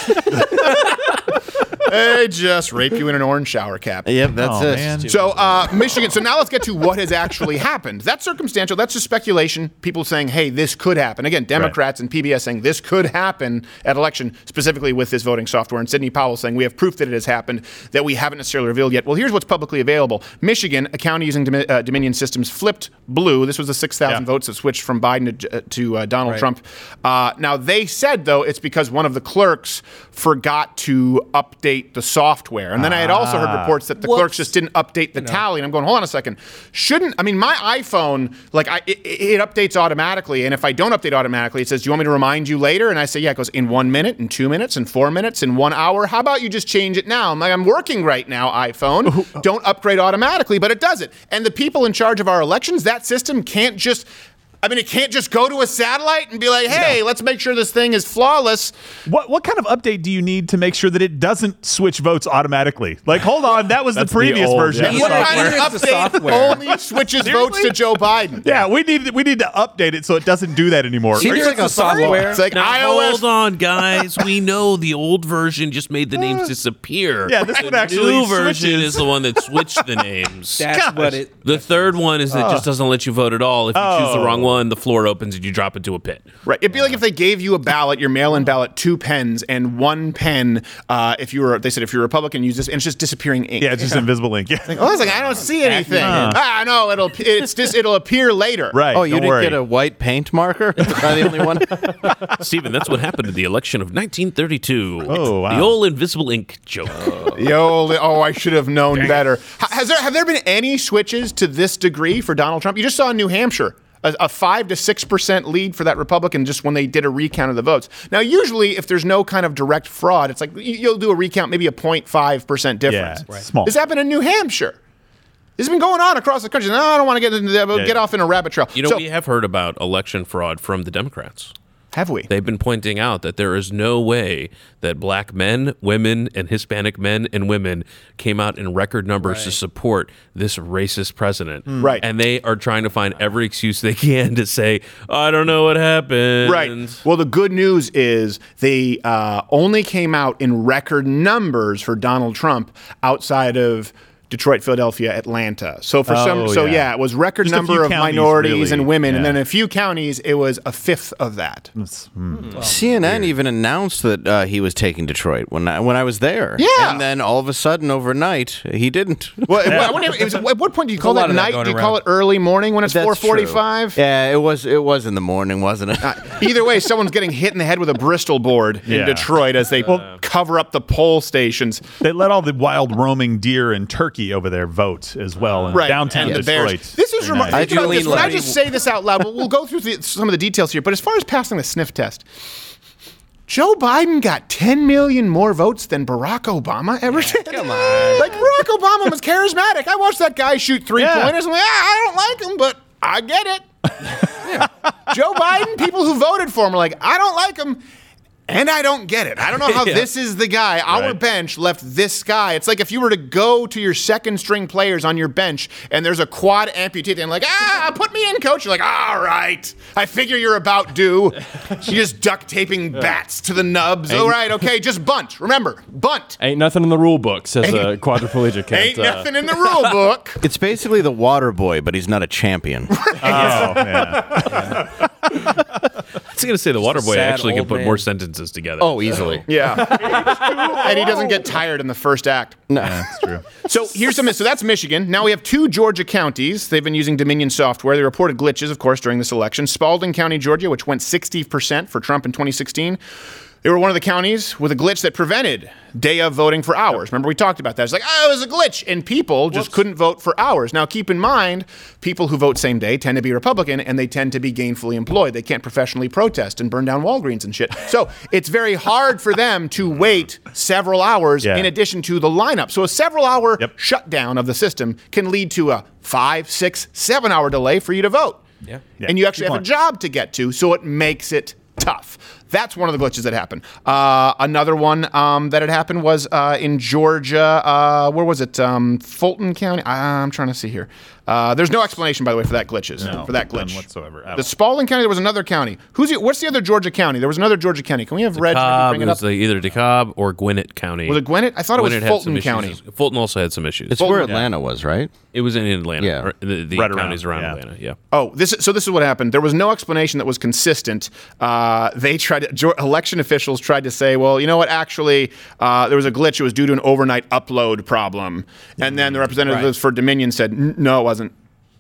They just rape you in an orange shower cap. Yep, that's Oh, it. man. So, uh, Michigan. So now let's get to what has actually happened. That's circumstantial. That's just speculation. People saying, hey, this could happen. Again, Democrats and P B S saying this could happen at election, specifically with this voting software. And Sidney Powell saying we have proof that it has happened that we haven't necessarily revealed yet. Well, here's what's publicly available. Michigan, a county using Domi- uh, Dominion systems, flipped blue. This was the six thousand Yeah. votes that switched from Biden to, uh, to uh, Donald Right. Trump. Uh, now, they said, though, it's because one of the clerks forgot to update the software. And then I had also heard reports that the Whoops. clerks just didn't update the tally. And I'm going, hold on a second. Shouldn't, I mean, my iPhone, like, I, it, it updates automatically. And if I don't update automatically, it says, do you want me to remind you later? And I say, yeah. It goes, in one minute, in two minutes, in four minutes, in one hour. How about you just change it now? I'm like, I'm working right now, iPhone. Don't upgrade automatically, but it does it. And the people in charge of our elections, that system can't just, I mean, it can't just go to a satellite and be like, hey, let's make sure this thing is flawless. What what kind of update do you need to make sure that it doesn't switch votes automatically? Like, hold on, that was the That's the previous old, version. yeah. of the What software. kind of It's the update software. only switches votes Seriously? to Joe Biden? Yeah, we need we need to update it so it doesn't do that anymore. See, Are you- there's the software. It's like Now iOS. hold on, guys. We know the old version just made the names disappear. Yeah, this the one actually new version switches. is the one that switched the names. That's Gosh. what it. The third one is that it just doesn't let you vote at all. If you choose the Oh. wrong one, the floor opens and you drop into a pit. Right. It'd be like if they gave you a ballot, your mail-in ballot, two pens, and one pen. Uh, if you were, they said, if you're a Republican, use this, and it's just disappearing ink. yeah, it's just invisible ink. Yeah. Oh, I was like, I don't see anything. Huh. Ah, no, it'll it's just it'll appear later. Right. Oh, you don't didn't worry. get a white paint marker? Am I the only one? Stephen, that's what happened in the election of nineteen thirty-two. Oh, wow. The old invisible ink joke. Yo, oh, I should have known better. Ha- Has there have there been any switches to this degree for Donald Trump? You just saw in New Hampshire. A, a five to six percent lead for that Republican just when they did a recount of the votes. Now, usually, if there's no kind of direct fraud, it's like you'll do a recount, maybe a zero point five percent difference. Yeah, right. Small. This happened in New Hampshire. This has been going on across the country. No, I don't want to get into that. We'll Yeah, get yeah. off in a rabbit trail. You know, So- we have heard about election fraud from the Democrats. Have we? They've been pointing out that there is no way that black men, women, and Hispanic men and women came out in record numbers to support this racist president. Right. And they are trying to find every excuse they can to say, I don't know what happened. Right. Well, the good news is they uh, only came out in record numbers for Donald Trump outside of Detroit, Philadelphia, Atlanta. So for some, Oh, so yeah. yeah, it was record Just a number few of counties, minorities really. and women, and Yeah. then in a few counties it was a fifth of that. C N N even announced that uh, he was taking Detroit when I, when I was there. Yeah. And then all of a sudden, overnight, he didn't. Well, well, when it was- at what point do you call a lot that of that night? going Do you around. call it early morning when it's That's four forty-five? true. Yeah, it was. It was in the morning, wasn't it? Either way, someone's getting hit in the head with a Bristol board in Yeah. Detroit as they cover up the poll stations. They let all the wild roaming deer and turkey over there vote as well in Right, downtown and the Detroit. Bears. This is Very remarkable. nice. Think about this. When I just say this out loud, we'll, we'll go through the, some of the details here. But as far as passing the sniff test, Joe Biden got ten million more votes than Barack Obama ever did. Come on. Like, Barack Obama was charismatic. I watched that guy shoot three Yeah. pointers. I'm like, ah, I don't like him, but I get it. Joe Biden, people who voted for him are like, I don't like him. And I don't get it. I don't know how Yeah. this is the guy. Our Right. bench left this guy. It's like if you were to go to your second string players on your bench and there's a quad amputee and like, ah, put me in, coach. You're like, all right. I figure you're about due. You're just duct taping bats to the nubs. All right, okay, just bunt. Remember, bunt. Ain't nothing in the rule book says a Ain't- quadriplegic can't. Ain't uh, nothing in the rule book. It's basically the water boy, but he's not a champion. Oh, yeah. I was going to say the water boy sad actually can old put man. more sentences together. Oh, easily. Yeah. And he doesn't get tired in the first act. No. Yeah, that's true. So here's some. So that's Michigan. Now we have two Georgia counties. They've been using Dominion software. They reported glitches, of course, during this election. Spalding County, Georgia, which went sixty percent for Trump in twenty sixteen. They were one of the counties with a glitch that prevented day of voting for hours. Remember, we talked about that. It's like, oh, it was a glitch. And people just couldn't vote for hours. Now, keep in mind, people who vote same day tend to be Republican, and they tend to be gainfully employed. They can't professionally protest and burn down Walgreens and shit. So it's very hard for them to wait several hours Yeah. in addition to the lineup. So a several hour Yep. shutdown of the system can lead to a five, six, seven hour delay for you to vote. Yeah. Yeah. And you actually Good have point. a job to get to, so it makes it tough. That's one of the glitches that happened. Uh, another one um, that had happened was uh, in Georgia. Uh, where was it? Um, Fulton County. I'm trying to see here. Uh, there's no explanation, by the way, for that glitches. No, for that none glitch whatsoever at The all. Spalding County. There was another county. Who's the, what's the other Georgia county? There was another Georgia county. Can we have Reg maybe DeKalb, bring it it up? was like either DeKalb or Gwinnett County. Was it Gwinnett? I thought it was Gwinnett had Fulton some issues. County. Fulton also had some issues. It's where Atlanta was, right? It was in Atlanta. Yeah. or the the Right around, counties around yeah. Atlanta. Yeah. Oh, this is, so this is what happened. There was no explanation that was consistent. Uh, they tried to, Geor- election officials tried to say, well, you know what? Actually, uh, there was a glitch. It was due to an overnight upload problem. And then the representatives for Dominion said, "N- no, it wasn't.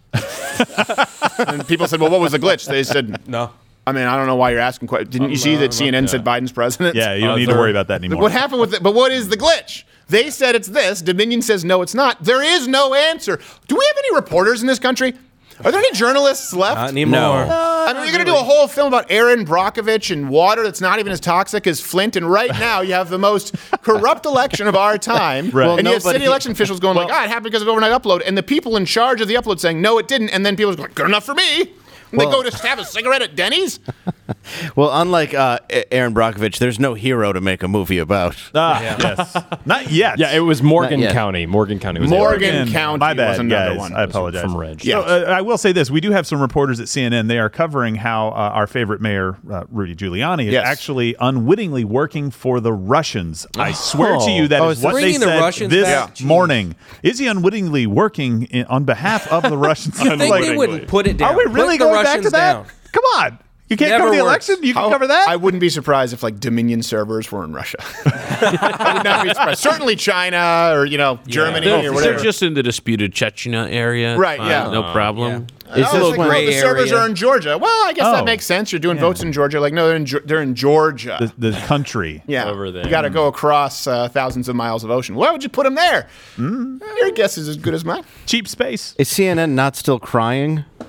And people said, well, what was the glitch? They said, No. I mean, I don't know why you're asking. Quite, didn't you see that C N N said Biden's president? Yeah, you don't need to worry about that anymore. What happened with it? But what is the glitch? They said it's this. Dominion says no, it's not. There is no answer. Do we have any reporters in this country? Are there any journalists left? Not anymore. I mean, you're going to do a whole film about Aaron Brockovich and water that's not even as toxic as Flint, and right now you have the most corrupt election of our time. Right. Well, and you have nobody- city election officials going like, ah, it happened because of overnight upload, and the people in charge of the upload saying, no, it didn't, and then people are going, good enough for me. And Well- they go to have a cigarette at Denny's. Well, unlike uh, A- Aaron Brockovich, there's no hero to make a movie about. Ah, yes. Not yet. Yeah, it was Morgan Not yet. County. Morgan County was Morgan it. Morgan, County My bad, was another guys. one. I apologize. From Reg. Yeah. So, uh, I will say this: we do have some reporters at C N N. They are covering how uh, our favorite mayor, uh, Rudy Giuliani, is Yes. actually unwittingly working for the Russians. I swear to you, that Oh, is is what they bringing the said Russians this back? Jeez. morning. Is he unwittingly working in, on behalf of the Russians? You think we would put it down? Are we really Put the going back to Russians that? down. Come on. You can't Never cover the works. election? You can How- cover that? I wouldn't be surprised if like Dominion servers were in Russia. I would not be surprised. Certainly China or you know Germany They're, or they're whatever. just in the disputed Chechnya area. It's Right, fine, yeah. No problem. Is Oh, this it's like, when- oh, the servers area. are in Georgia. Well, I guess Oh. that makes sense. You're doing votes in Georgia. Like, no, they're in, Ge- they're in Georgia. the, the country. yeah, over there. You got to go across uh, thousands of miles of ocean. Why would you put them there? Hmm? Your guess is as good as mine. Cheap space. Is C N N not still crying?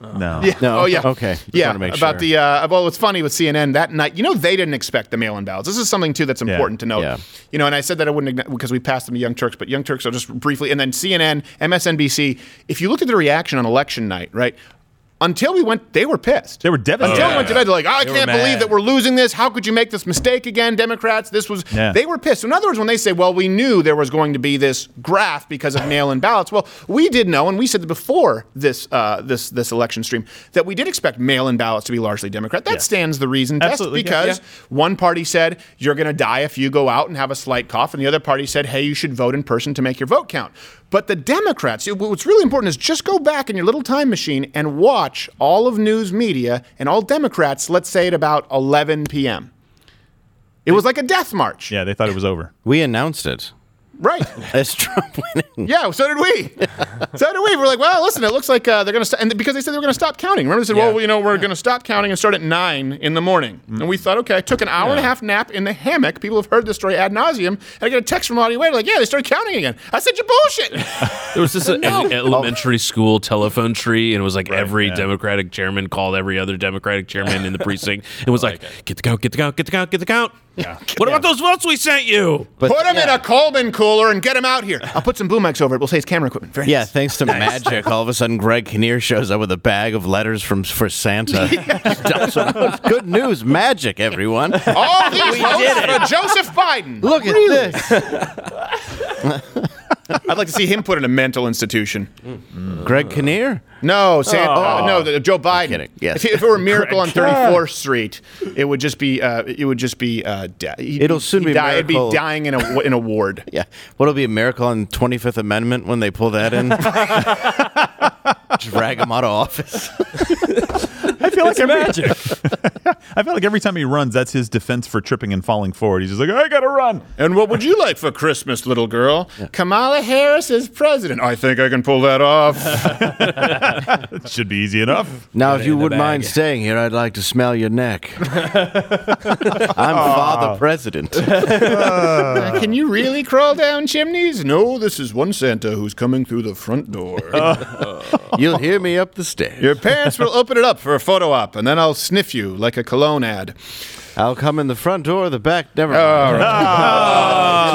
No. Yeah. No. Oh, yeah. Okay. Just Yeah. wanna make about sure. the uh, well, what's funny with C N N that night, you know, they didn't expect the mail-in ballots. This is something too that's important to note. Yeah. You know, and I said that I wouldn't ign- because we passed them to Young Turks, but Young Turks are just briefly, and then C N N, M S N B C. If you look at the reaction on election night, right? Until we went, they were pissed. They were devastated. Until we went to bed, they're like, oh, I They were can't mad. believe that we're losing this. How could you make this mistake again, Democrats? This was, Yeah. they were pissed. So in other words, when they say, well, we knew there was going to be this graph because of mail-in ballots, well, we did know, and we said before this uh, this this election stream, that we did expect mail-in ballots to be largely Democrat. That Yes. stands the reason test Absolutely, yeah, because yeah. one party said, you're going to die if you go out and have a slight cough, and the other party said, hey, you should vote in person to make your vote count. But the Democrats, what's really important is just go back in your little time machine and watch all of news media and all Democrats, let's say at about eleven p.m. It was like a death march. Yeah, they thought it was over. We announced it. Right. As Trump went in. Yeah, so did we. So did we. We're like, well, listen, it looks like uh, they're going to stop. And because they said they were going to stop counting. Remember, they said, Yeah. well, you know, we're going to stop counting and start at nine in the morning. And we thought, okay, I took an hour and a half nap in the hammock. People have heard this story ad nauseum. And I get a text from Audie Wade, like, yeah, they started counting again. I said, you bullshit. There was this uh, No. elementary school telephone tree, and it was like every yeah. Democratic chairman called every other Democratic chairman in the precinct. It was like, get the count, get the count, get the count, get the count. Yeah. What about those votes we sent you? But, Put them in a Coleman cooler and get them out here. I'll put some boom mics over it. We'll say it's camera equipment. Very yeah, nice. thanks to magic, all of a sudden Greg Kinnear shows up with a bag of letters from for Santa. Good news, magic, everyone. All these votes for Joseph Biden. Look at this. I'd like to see him put in a mental institution. Greg Kinnear? No, Sam, uh, no, the, Joe Biden. kidding. Yes. If, if it were a miracle on thirty-fourth Street, it would just be. Uh, it would just be. Uh, di- he'd- It'll soon he'd be die, It'd be miracle. dying in a in a ward. Yeah. What'll be a miracle on twenty-fifth Amendment when they pull that in? Drag him out of office. I feel like It's every, magic. I feel like every time he runs, that's his defense for tripping and falling forward. He's just like, I gotta run. And what would you like for Christmas, little girl? Kamala Harris as president. I think I can pull that off. It should be easy enough. Now, Got if it you in the wouldn't mind bag. staying here, I'd like to smell your neck. I'm Father President. Uh, can you really crawl down chimneys? No, this is one Santa who's coming through the front door. You'll hear me up the stairs. Your parents will open it up for a photo op, and then I'll sniff you like a cologne ad. I'll come in the front door or the back. Never mind. All right.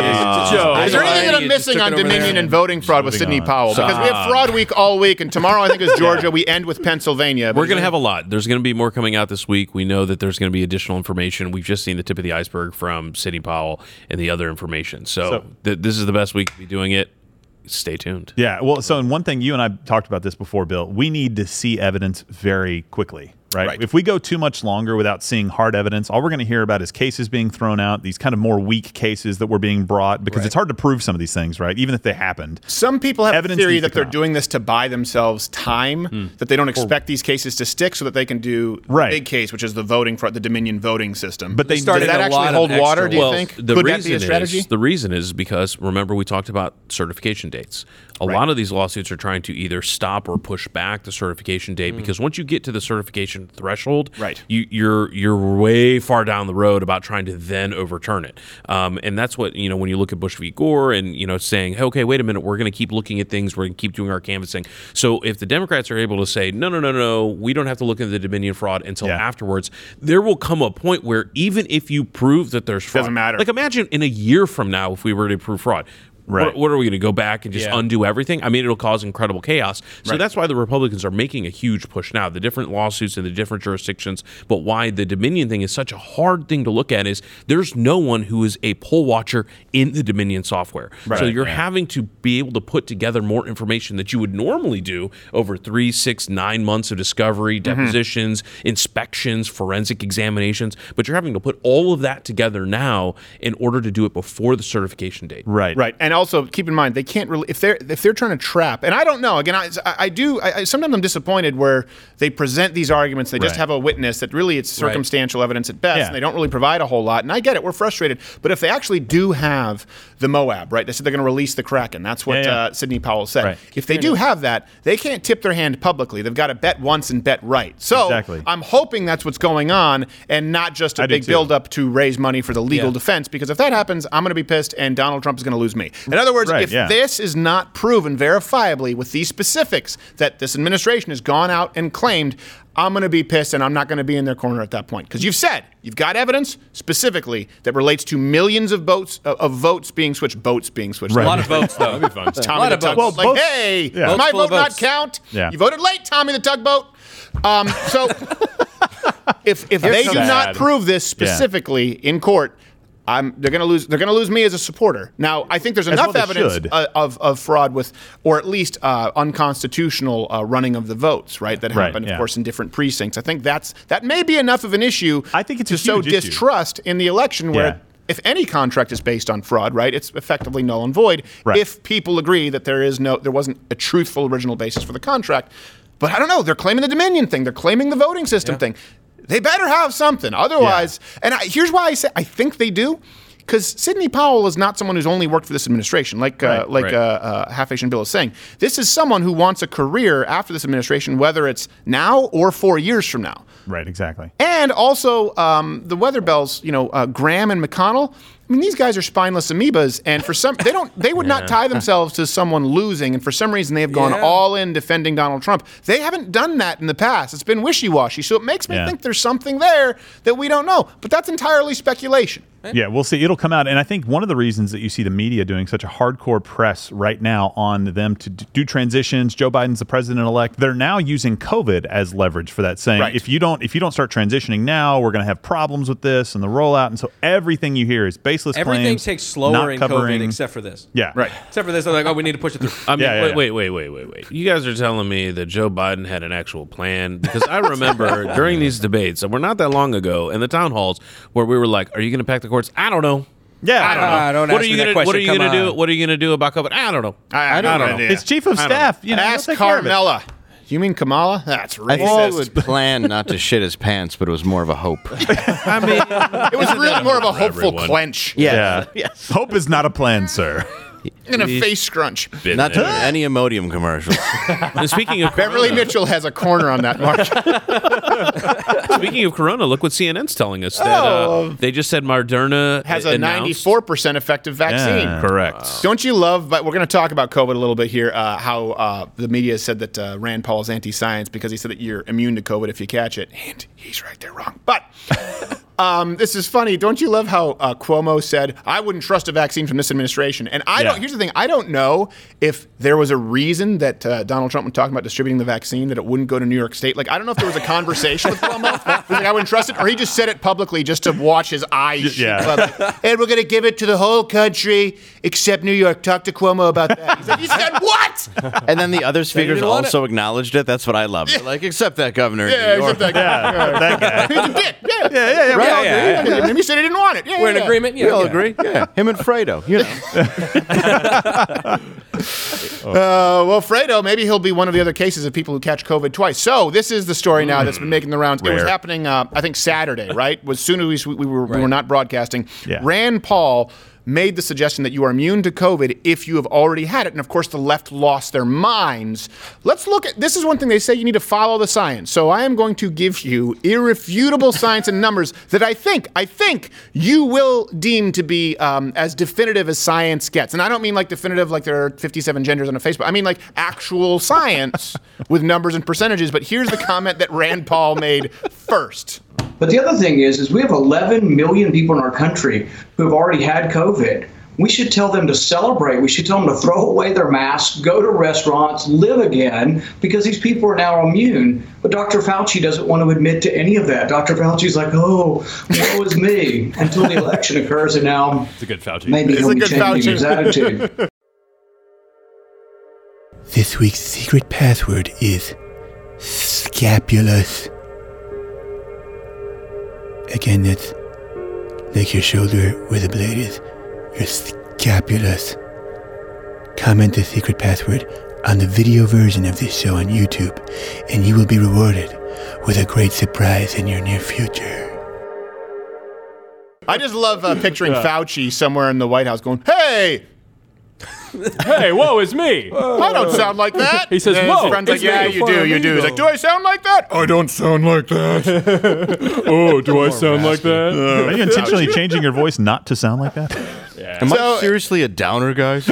Joe. Is there anything that I'm Idiot just missing took on it over Dominion there. and voting fraud with Moving Sidney on. Powell? Because we have fraud week all week, and tomorrow I think is Georgia. We end with Pennsylvania. We're going to have a lot. There's going to be more coming out this week. We know that there's going to be additional information. We've just seen the tip of the iceberg from Sidney Powell and the other information. So, So- th- this is the best week to be doing it. Stay tuned. Yeah, well, so and one thing you and I talked about this before, Bill. We need to see evidence very quickly, right? Right. If we go too much longer without seeing hard evidence, all we're going to hear about is cases being thrown out, these kind of more weak cases that were being brought, because it's hard to prove some of these things, right? Even if they happened. Some people have Evidence a theory needs to that they're come out. doing this to buy themselves time, that they don't expect these cases to stick so that they can do Right. the big case, which is the voting fraud, the Dominion voting system. But they Does started that a actually lot of hold extra water, do you well, think? the Could that reason be a strategy? Is, the reason is because, remember, we talked about certification dates. A lot of these lawsuits are trying to either stop or push back the certification date because once you get to the certification threshold, Right. you, you're you're way far down the road about trying to then overturn it. Um, and that's what, you know, when you look at Bush v. Gore and, you know, saying, hey, okay, wait a minute, we're going to keep looking at things, we're going to keep doing our canvassing. So if the Democrats are able to say, no, no, no, no, we don't have to look into the Dominion fraud until Yeah. afterwards, there will come a point where even if you prove that there's fraud, Doesn't matter. Like imagine in a year from now if we were to prove fraud. Right. What, what are we going to go back and just Yeah. undo everything? I mean, it'll cause incredible chaos. So Right. that's why the Republicans are making a huge push now. The different lawsuits in the different jurisdictions, but why the Dominion thing is such a hard thing to look at is there's no one who is a poll watcher in the Dominion software. So Right. you're Yeah. having to be able to put together more information that you would normally do over three, six, nine months of discovery, depositions, inspections, forensic examinations. But you're having to put all of that together now in order to do it before the certification date. Right. Right, and also keep in mind they can't really if they're if they're trying to trap. And I don't know. Again, I, I do. I, I, sometimes I'm disappointed where they present these arguments. They just Right. have a witness that really it's Right. circumstantial evidence at best, Yeah. and they don't really provide a whole lot. And I get it. We're frustrated. But if they actually do have the Moab, right? They said they're going to release the Kraken. That's what Yeah, yeah. Uh, Sidney Powell said. Right. If they do have that, they can't tip their hand publicly. They've got to bet once and bet right. So Exactly. I'm hoping that's what's going on, and not just a I do big too. buildup to raise money for the legal Yeah. defense. Because if that happens, I'm going to be pissed, and Donald Trump is going to lose me. In other words, Right, if yeah. this is not proven verifiably with these specifics that this administration has gone out and claimed, I'm going to be pissed and I'm not going to be in their corner at that point. Because you've said, you've got evidence specifically that relates to millions of votes, uh, of votes being switched, boats being switched. A lot of votes, though. That'd be fun. Tommy A lot the of Tug- votes. like, Well, both- hey, yeah. does my Votes full of vote not votes. count? Yeah. You voted late, Tommy the Tugboat. Um, so if if they do sad. not prove this specifically in court, I'm, they're going to lose. They're going to lose me as a supporter. Now, I think there's As enough well they evidence should. uh, of, of fraud with, or at least uh, unconstitutional uh, running of the votes, right? That Right, happened, of yeah. course, in different precincts. I think that's that may be enough of an issue. I think it's to a sow huge issue. distrust in the election, where Yeah. if any contract is based on fraud, right, it's effectively null and void. Right. If people agree that there is no, there wasn't a truthful original basis for the contract. But I don't know. They're claiming the Dominion thing. They're claiming the voting system Yeah. thing. They better have something. Otherwise, and I, here's why I say I think they do. Because Sidney Powell is not someone who's only worked for this administration, like uh, Right, like right. Uh, uh, Half-Asian Bill is saying. This is someone who wants a career after this administration, whether it's now or four years from now. Right, exactly. And also, um, the weather bells, you know, uh, Graham and McConnell. I mean, these guys are spineless amoebas, and for some, they don't, they would not tie themselves to someone losing, and for some reason, they have gone Yeah. all in defending Donald Trump. They haven't done that in the past. It's been wishy-washy, so it makes me Yeah. think there's something there that we don't know. But that's entirely speculation. Yeah, we'll see. It'll come out. And I think one of the reasons that you see the media doing such a hardcore press right now on them to d- do transitions, Joe Biden's the president-elect, they're now using COVID as leverage for that, saying Right. if you don't if you don't start transitioning now, we're going to have problems with this and the rollout. And so everything you hear is baseless Everything claims. takes slower not in covering, COVID except for this. Yeah. Right. Except for this, they're like, oh, we need to push it through. I mean, Yeah, yeah, wait, yeah. wait, wait, wait, wait, wait. You guys are telling me that Joe Biden had an actual plan? Because I remember during these debates, and we're not that long ago, in the town halls, where we were like, "Are you going to pack the courts?" I don't know. Yeah. I don't know. Ah, don't what ask are you me that gonna question. What are you Come gonna do? on. What are you gonna do about COVID? I don't know. I, I don't know. idea. It's chief of staff. You know, Ask he'll take care of it. Carmella. You mean Kamala? That's I think he racist. would plan not to shit his pants, but it was more of a hope. I mean, It was really more of a for hopeful everyone. clench. Yeah. Hope is not a plan, sir. And a face scrunch. Been Not to there. any Imodium commercials. And speaking of Beverly Corona, Mitchell has a corner on that market. speaking of Corona, look what C N N's telling us that uh, they just said Moderna Has a announced- ninety-four percent effective vaccine. Yeah. Correct. Don't you love, but we're going to talk about COVID a little bit here, uh, how uh, the media said that uh, Rand Paul is anti-science because he said that you're immune to COVID if you catch it. And he's right, they're wrong. But um, this is funny. Don't you love how uh, Cuomo said, I wouldn't trust a vaccine from this administration? And I Yeah. don't, here's the thing, I don't know if there was a reason that uh, Donald Trump was talking about distributing the vaccine, that it wouldn't go to New York State. Like, I don't know if there was a conversation with Cuomo. He was like, I wouldn't trust it. Or he just said it publicly just to watch his eyes shoot Yeah. public. And we're going to give it to the whole country except New York. Talk to Cuomo about that. He's like, he said what? And then the other speakers didn't want also acknowledged it. That's what I love. They're like, except that governor in Yeah, New York. except that guy. Yeah, that guy. He's a dick. Yeah, Yeah, yeah, yeah. We Yeah, all yeah, agree. yeah. And he said he didn't want it. Yeah, We're in yeah. agreement. Yeah, We all yeah. agree. Yeah, him and Fredo. You know. Uh, well, Fredo, maybe he'll be one of the other cases of people who catch COVID twice. So this is the story now that's been making the rounds. It was Rare. happening, uh, I think, Saturday, right? As soon as we, we, were, we were not broadcasting, Yeah. Rand Paul made the suggestion that you are immune to COVID if you have already had it. And of course, the left lost their minds. Let's look at, this is one thing they say, you need to follow the science. So I am going to give you irrefutable science and numbers that I think, I think you will deem to be um, as definitive as science gets. And I don't mean like definitive, like there are fifty-seven genders on a Facebook. I mean like actual science with numbers and percentages. But here's the comment that Rand Paul made first. But the other thing is, is we have eleven million people in our country who have already had COVID. We should tell them to celebrate. We should tell them to throw away their masks, go to restaurants, live again, because these people are now immune. But Doctor Fauci doesn't want to admit to any of that. Doctor Fauci's like, oh, woe is me, until the election occurs, and now It's a good Fauci. maybe It's he'll a be good changing Fauci. his attitude. This week's secret password is scapulous. Again, that's like your shoulder where the blade is. Your scapulous. Comment the secret password on the video version of this show on YouTube, and you will be rewarded with a great surprise in your near future. I just love uh, picturing Fauci somewhere in the White House going, hey, Hey, whoa, it's me. I don't sound like that. He says, And his whoa, friend's like, it's yeah, me. you do, you do. He's like, do I sound like that? I don't sound like that. Oh, do I sound like that? Are you intentionally changing your voice not to sound like that? Am So- I seriously a downer, guys?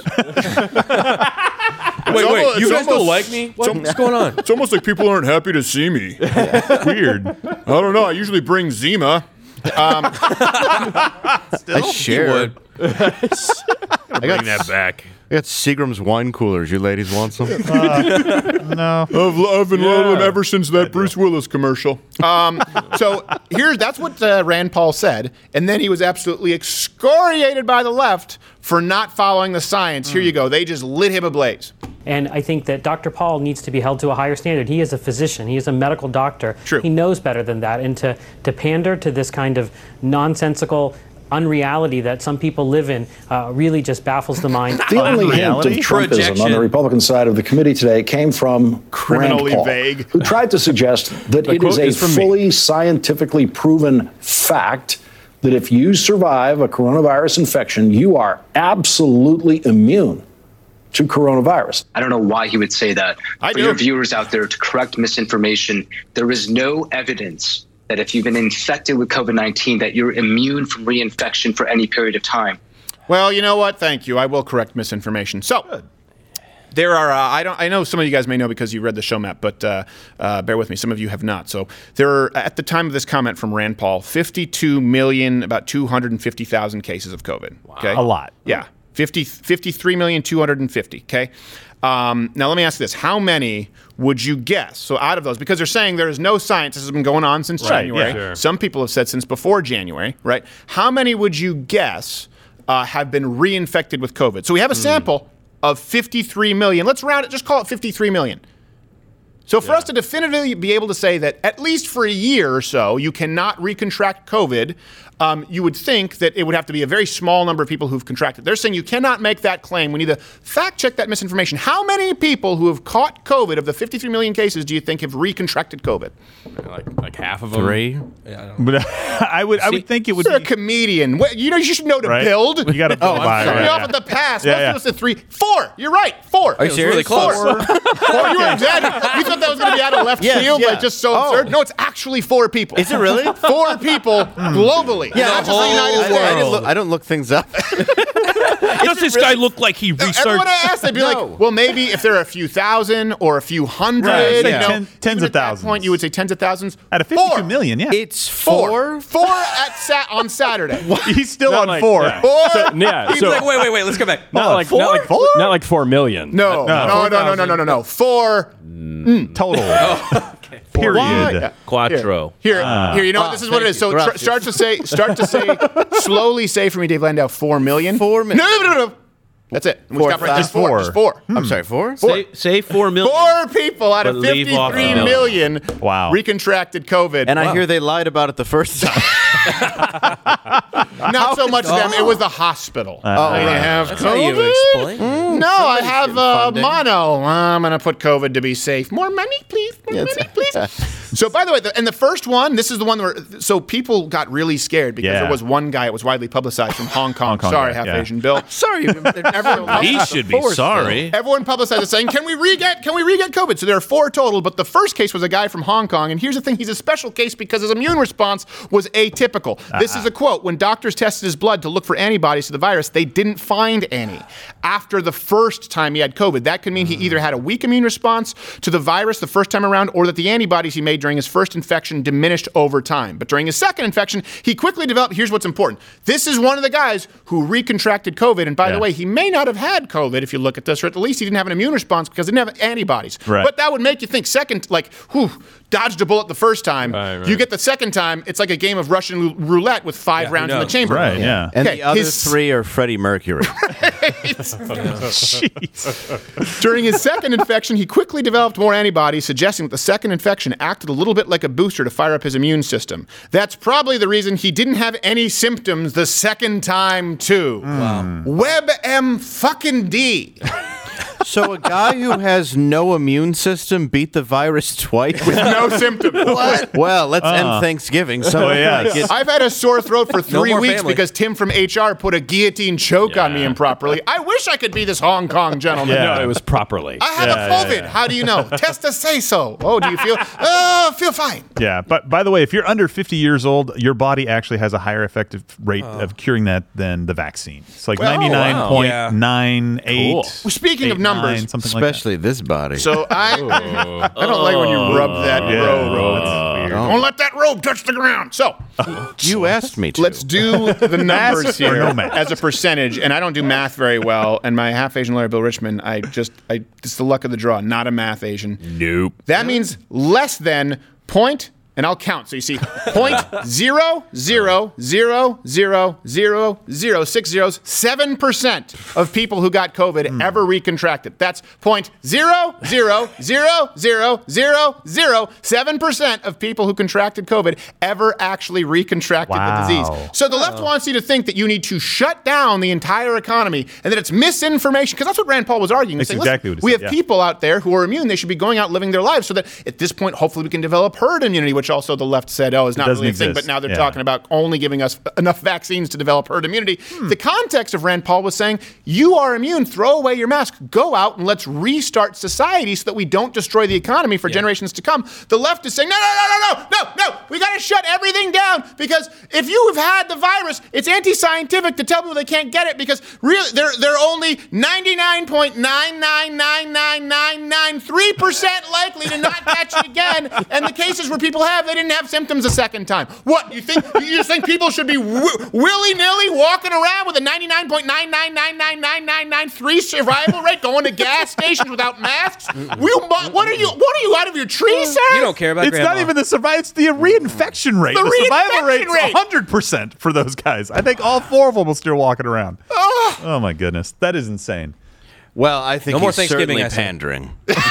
Wait, wait, almost- you it's guys don't almost- like me? What- What's going on? It's almost like people aren't happy to see me. Weird. I don't know. I usually bring Zima. Um, I share. would. I got Bring that back. I got Seagram's wine coolers. You ladies want some? No. I've, I've been loving them ever since that Bruce Willis commercial. Um, so here, that's what uh, Rand Paul said, and then he was absolutely excoriated by the left for not following the science. Here you go. They just lit him ablaze. And I think that Doctor Paul needs to be held to a higher standard. He is a physician. He is a medical doctor. True. He knows better than that. And to, to pander to this kind of nonsensical unreality that some people live in uh, really just baffles the mind. The only hint of Trumpism on the Republican side of the committee today came from Criminally Rand Paul, vague. who tried to suggest that The it is quote a is from me. fully scientifically proven fact that if you survive a coronavirus infection, you are absolutely immune to coronavirus. I don't know why he would say that. I For do. your viewers out there, to correct misinformation, there is no evidence that if you've been infected with COVID nineteen, that you're immune from reinfection for any period of time. Well, you know what? Thank you. I will correct misinformation. So there are. Uh, I don't. I know some of you guys may know because you read the show map, but uh, uh, bear with me. Some of you have not. So there are, at the time of this comment from Rand Paul, fifty-two million, about two hundred fifty thousand cases of COVID. Okay, A lot. Yeah, fifty, fifty-three million two hundred fifty. Okay. Um, now let me ask you this: how many would you guess? So out of those, because they're saying there is no science. This has been going on since Right, January. yeah. Sure. Some people have said since before January. Right? How many would you guess uh, have been reinfected with COVID? So we have a sample of fifty-three million. Let's round it. Just call it fifty-three million. So for us to definitively be able to say that at least for a year or so you cannot recontract COVID, um, you would think that it would have to be a very small number of people who've contracted. They're saying you cannot make that claim. We need to fact check that misinformation. How many people who have caught COVID of the fifty-three million cases do you think have recontracted COVID? Like, like half of them. Three. Yeah, I don't know. But I would I would think it would You're a be comedian. What, you know you should know to right? build. You got to build by. Coming right, off yeah. of the past. Yeah, Most yeah. people said three. Four. You're right. Four. Are you serious? Really close. Four. Four. You were exaggerating. You thought that was going to be out of left Yes, field, yeah. like just so Oh. absurd. No, it's actually four people. Is it really? Four people globally. Yeah, not just the United I, I, States. didn't look, I don't look things up. Does this guy look like he researched? Everyone I asked, they'd be No. like, well, maybe if there are a few thousand or a few hundred, Right, say you know, ten- tens even of at that thousands. point, you would say tens of thousands. Out of fifty-two Four. million, yeah. It's Four. four. Four at sa- on Saturday. He's still Not on like- four. yeah. Four. So, yeah, He's so like, Wait, wait, wait. Let's go back. not like not like Four? not like four million. no, No. no, no, no, no, no, no, no. Four. Total. Period. Why? Quattro. Here, here. You know what? This is what it is. So tr- start to say, start to say, slowly say for me, Dave Landau, four million. Four No, million. no, no, no. That's it. We Four stop right there. Just four. thousand. Just four. I'm sorry, four. Say, say four million. Four people out of But leave off fifty-three the million Wow. recontracted COVID. And I hear they lied about it the first time. Not so much them. It was the hospital. Oh, they right. have That's how you COVID. explain. No, I have getting uh, funding. mono. I'm going to put COVID to be safe. More money, please. More Yes. money, please. So, by the way, the, and the first one, this is the one where, so people got really scared because Yeah. there was one guy, it was widely publicized from Hong Kong. Hong Kong Sorry, guy, half yeah. Asian Bill. Sorry, Everyone, He should be sorry. Everyone publicized it saying, "Can we re-get? Can we re-get COVID?" So there are four total, but the first case was a guy from Hong Kong. And here's the thing: he's a special case because his immune response was atypical. This is a quote: "When doctors tested his blood to look for antibodies to the virus, they didn't find any. After the first time he had COVID, that could mean he either had a weak immune response to the virus the first time around, or that the antibodies he made during his first infection diminished over time. But during his second infection, he quickly developed." Here's what's important: this is one of the guys who recontracted COVID, and by Yeah. the way, he may not have had COVID if you look at this, or at least he didn't have an immune response because he didn't have antibodies. Right. But that would make you think second, like, whew, dodged a bullet the first time. Right, right. You get the second time, it's like a game of Russian rou- roulette with five Yeah, who rounds in the knows? chamber. Right, yeah. And Okay, the other his- three are Freddie Mercury. During his second infection, he quickly developed more antibodies, suggesting that the second infection acted a little bit like a booster to fire up his immune system. That's probably the reason he didn't have any symptoms the second time, too. Wow. WebM fucking D. So a guy who has no immune system beat the virus twice with no symptoms. What? Well, let's Uh. end Thanksgiving. So Oh, yes. I've had a sore throat for three more weeks family. because Tim from H R put a guillottine choke on me improperly. I wish I could be this Hong Kong gentleman. No, it was properly. I have Yeah, a yeah, COVID. yeah. How do you know? Test to say so. Oh, do you feel? Oh, feel fine. Yeah, but by the way, if you're under fifty years old, your body actually has a higher effective rate of curing that than the vaccine. It's like Well, oh, wow. ninety-nine point nine eight. Well, speaking of numbers, something especially this body. So I, I don't like when you rub that Yeah. robe. That's weird. Don't let that robe touch the ground. So you asked me to. Let's do the numbers Math or here no math? as a percentage. And I don't do math very well. And my half Asian lawyer, Bill Richmond, I just, I, it's the luck of the draw. Not a math Asian. Nope. That means less than point. And I'll count. So you see, point zero zero zero zero zero zero six zeros, seven percent of people who got COVID ever recontracted. That's point zero zero zero zero zero zero seven percent of people who contracted COVID ever actually recontracted Wow. the disease. So the left wants you to think that you need to shut down the entire economy and that it's misinformation, because that's what Rand Paul was arguing. That's He's saying, exactly listen, what he we said, have yeah. people out there who are immune. They should be going out living their lives so that at this point, hopefully, we can develop herd immunity, which also the left said, oh, is not doesn't really a thing. exist. But now they're Yeah. talking about only giving us enough vaccines to develop herd immunity. The context of Rand Paul was saying, you are immune, throw away your mask, go out and let's restart society so that we don't destroy the economy for generations to come. The left is saying, no, no, no, no, no, no, no, we got to shut everything down because if you have had the virus, it's anti-scientific to tell people they can't get it because really they're, they're only ninety-nine point nine nine nine nine nine nine three percent likely to not catch it again. And the cases where people have, they didn't have symptoms a second time. What, you think you just think people should be w- willy-nilly walking around with a ninety-nine point nine nine nine nine nine nine nine three survival rate going to gas stations without masks? We, what are you what are you out of your tree, sir? You don't care about It's grandma. not even the survival; it's the reinfection rate. The The, survival reinfection rate's rate. one hundred percent for those guys. I think all four of them are still walking around. Oh my goodness, that is insane. Well, I think No more he's Thanksgiving, certainly I say. pandering.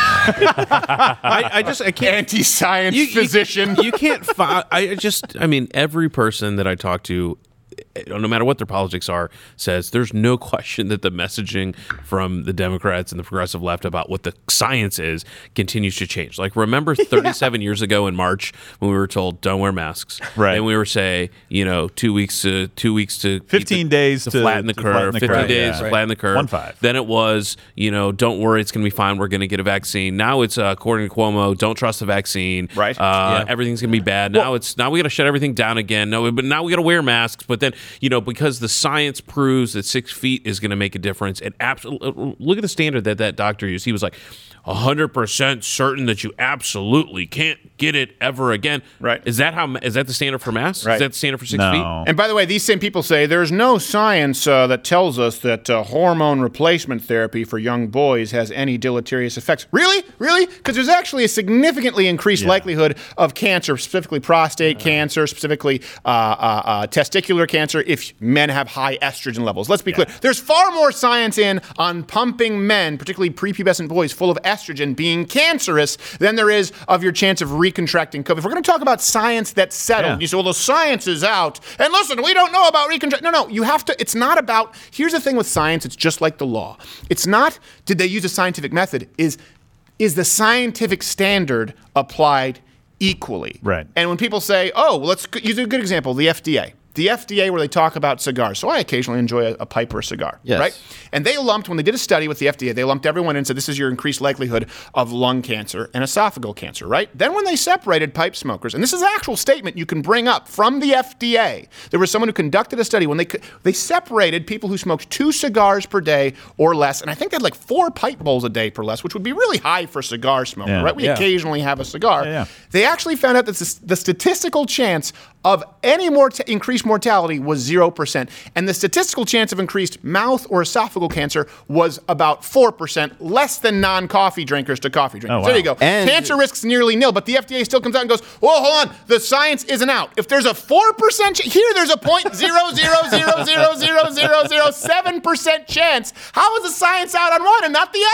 I, I just I can't Anti-science you, you- physician. You can't. Fi- I just. I mean, every person that I talk to, no matter what their politics are, says there's no question that the messaging from the Democrats and the progressive left about what the science is continues to change. Like, remember thirty-seven years ago in March when we were told don't wear masks, Right. And we were say, you know, two weeks to two weeks to Fifteen days to, to- flatten the to curve, flatten the fifteen curve, days yeah. to Right. flatten the curve. One five. Then it was, you know, don't worry, it's going to be fine. We're going to get a vaccine. Now it's uh, according to Cuomo, don't trust the vaccine. Right. Uh, Yeah. Everything's going to be bad. Now it's now we got to shut everything down again. No, but now we got to wear masks. But then, you know, because the science proves that six feet is going to make a difference. And absolutely, look at the standard that that doctor used. He was like, one hundred percent certain that you absolutely can't get it ever again. Right. Is that how? Is that the standard for masks? Right. Is that the standard for six No. feet? And by the way, these same people say there's no science uh, that tells us that uh, hormone replacement therapy for young boys has any deleterious effects. Really? Really? Because there's actually a significantly increased Yeah. likelihood of cancer, specifically prostate cancer, specifically uh, uh, uh, testicular cancer, if men have high estrogen levels. Let's be clear. There's far more science in on pumping men, particularly prepubescent boys, full of estrogen being cancerous than there is of your chance of recontracting COVID. If we're going to talk about science that's settled, Yeah. you say, well, the science is out. And listen, we don't know about recontract. No, no, you have to, it's not about, here's the thing with science, it's just like the law. It's not, did they use a scientific method? Is, is the scientific standard applied equally? Right. And when people say, oh, well, let's use a good example, the F D A. The F D A, where they talk about cigars. So I occasionally enjoy a, a pipe or a cigar, Yes. right? And they lumped, when they did a study with the F D A, they lumped everyone in and said, this is your increased likelihood of lung cancer and esophageal cancer, right? Then when they separated pipe smokers, and this is an actual statement you can bring up from the F D A, there was someone who conducted a study when they they separated people who smoked two cigars per day or less, and I think they had like four pipe bowls a day per less, which would be really high for a cigar smoker, Yeah. right? We Yeah. occasionally have a cigar. Yeah, yeah. They actually found out that the, the statistical chance of any more increased mortality was zero percent. And the statistical chance of increased mouth or esophageal cancer was about four percent, less than non-coffee drinkers to coffee drinkers. Oh, wow. There you go. And- cancer risk's nearly nil, but the F D A still comes out and goes, well, hold on, the science isn't out. If there's a four percent, ch- here there's a zero point zero zero zero zero zero zero zero seven percent chance. How is the science out on one and not the other?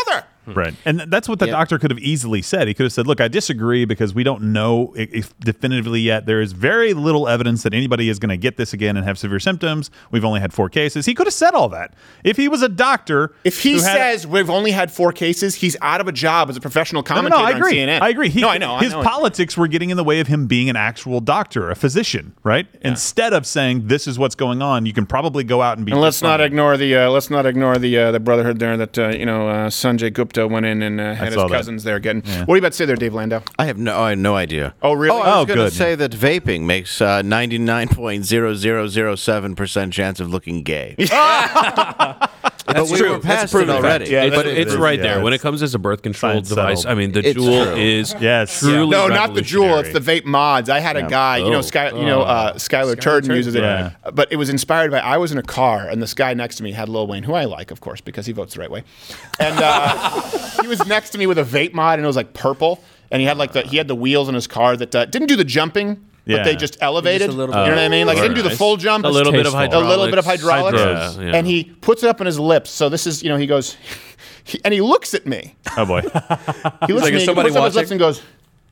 Right. And that's what the Yeah. doctor could have easily said. He could have said, look, I disagree because we don't know if definitively yet. There is very little evidence that anybody is going to get this again and have severe symptoms. We've only had four cases. He could have said all that. If he was a doctor. If he who had- says we've only had four cases, he's out of a job as a professional No, no, commentator no, I on agree. C N N. I agree. He, no, I know. I His know. politics were getting in the way of him being an actual doctor, a physician, right? Instead of saying this is what's going on, you can probably go out and be. And let's just not fine. ignore the uh, let's not ignore the uh, the brotherhood there that uh, you know uh, Sanjay Gupta went in and uh, had his saw that. cousins there getting. What are you about to say there, Dave Landau? I have no, I have no idea. Oh, really? Oh, I was Oh, going to good. say that vaping makes uh, ninety-nine point zero zero zero seven percent chance of looking gay. That's but we true. were past That's proven it already. fact. Yeah, It's- that is it's true. right Yeah, there. When it it's- comes as a birth control Science device, settled. I mean, the It's Juul true. is Yes. truly No, not the Juul. revolutionary. It's the vape mods. I had a guy, you know, Oh. Sky, you know, uh, Skylar Turden uses it, Yeah. but it was inspired by. I was in a car, and this guy next to me had Lil Wayne, who I like, of course, because he votes the right way, and uh, he was next to me with a vape mod, and it was like purple, and he had like the he had the wheels in his car that uh, didn't do the jumping. But Yeah. they just elevated. Just a little you know bit. what I mean? Like, it didn't do the Nice. full jump. A little bit of A little bit of hydraulics. hydraulics. Yeah, yeah. And he puts it up on his lips. So this is, you know, he goes, he, and he looks at me. Oh, boy. He looks like, at is me, he somebody puts up his lips watching? and goes,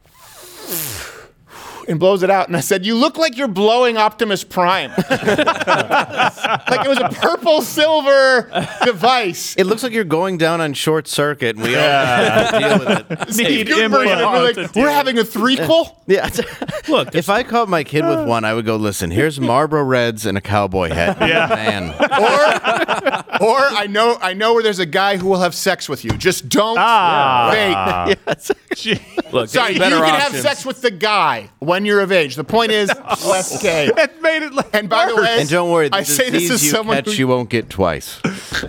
and blows it out. And I said, you look like you're blowing Optimus Prime. Like it was a purple silver device. It looks like you're going down on short circuit, and we all have to deal with it. Steve Gutenberg, we're, like, we're having a threequel? Yeah. Look, if I caught my kid with one, I would go, listen, here's Marlboro Reds and a cowboy hat. Yeah. Man. Or, or I know I know where there's a guy who will have sex with you. Just don't Ah. vape. Yes. Gee. Look, Sorry, you there's can better have options. sex with the guy when you're of age. The point is, less gay. That made it like And by the way, And don't worry, the I say this disease as you someone catch, who, you won't get twice. Is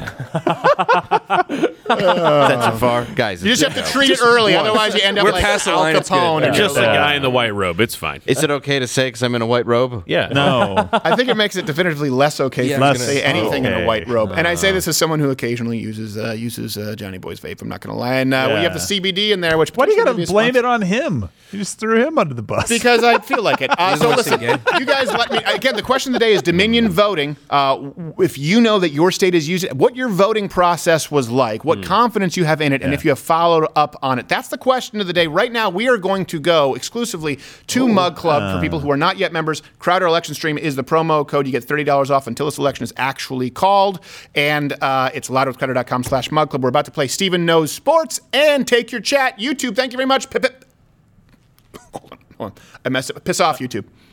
that too far? Guys, you it's just have to no. treat it early, otherwise you end up We're like past the Al line, it's good. Capone. and Just a you're- guy in the white robe. It's fine. Is it okay to say because I'm in a white robe? Yeah. No. I think it makes it definitively less okay Yeah, for I you was to gonna say say. anything in Okay. a white robe. And I say this as someone who occasionally uses uh, uses uh, Johnny Boy's vape. I'm not going to lie. And uh, we Yeah. have the C B D in there, which Why do you got potentially to may be a blame sponsor. it on him? You just threw him under the bus. Because I feel like it. Uh, so wanna see listen, you guys let me, again, the question of the day is Dominion voting. Uh, if you know that your state is using, what your voting process was like, what confidence you have in it, and if you have followed up on it. That's the question of the day. Right now, we are going to go exclusively to Mug Club for people who are not yet members. Crowder Election Stream is the promo code. You get thirty dollars off until this election is actually called. And uh, it's louderwithcrowder.com slash Mug Club. We're about to play Steven Knows Sports and take your chat. YouTube, thank you very much. Pip, pip. Hold on, hold on. I messed up. Piss off, YouTube.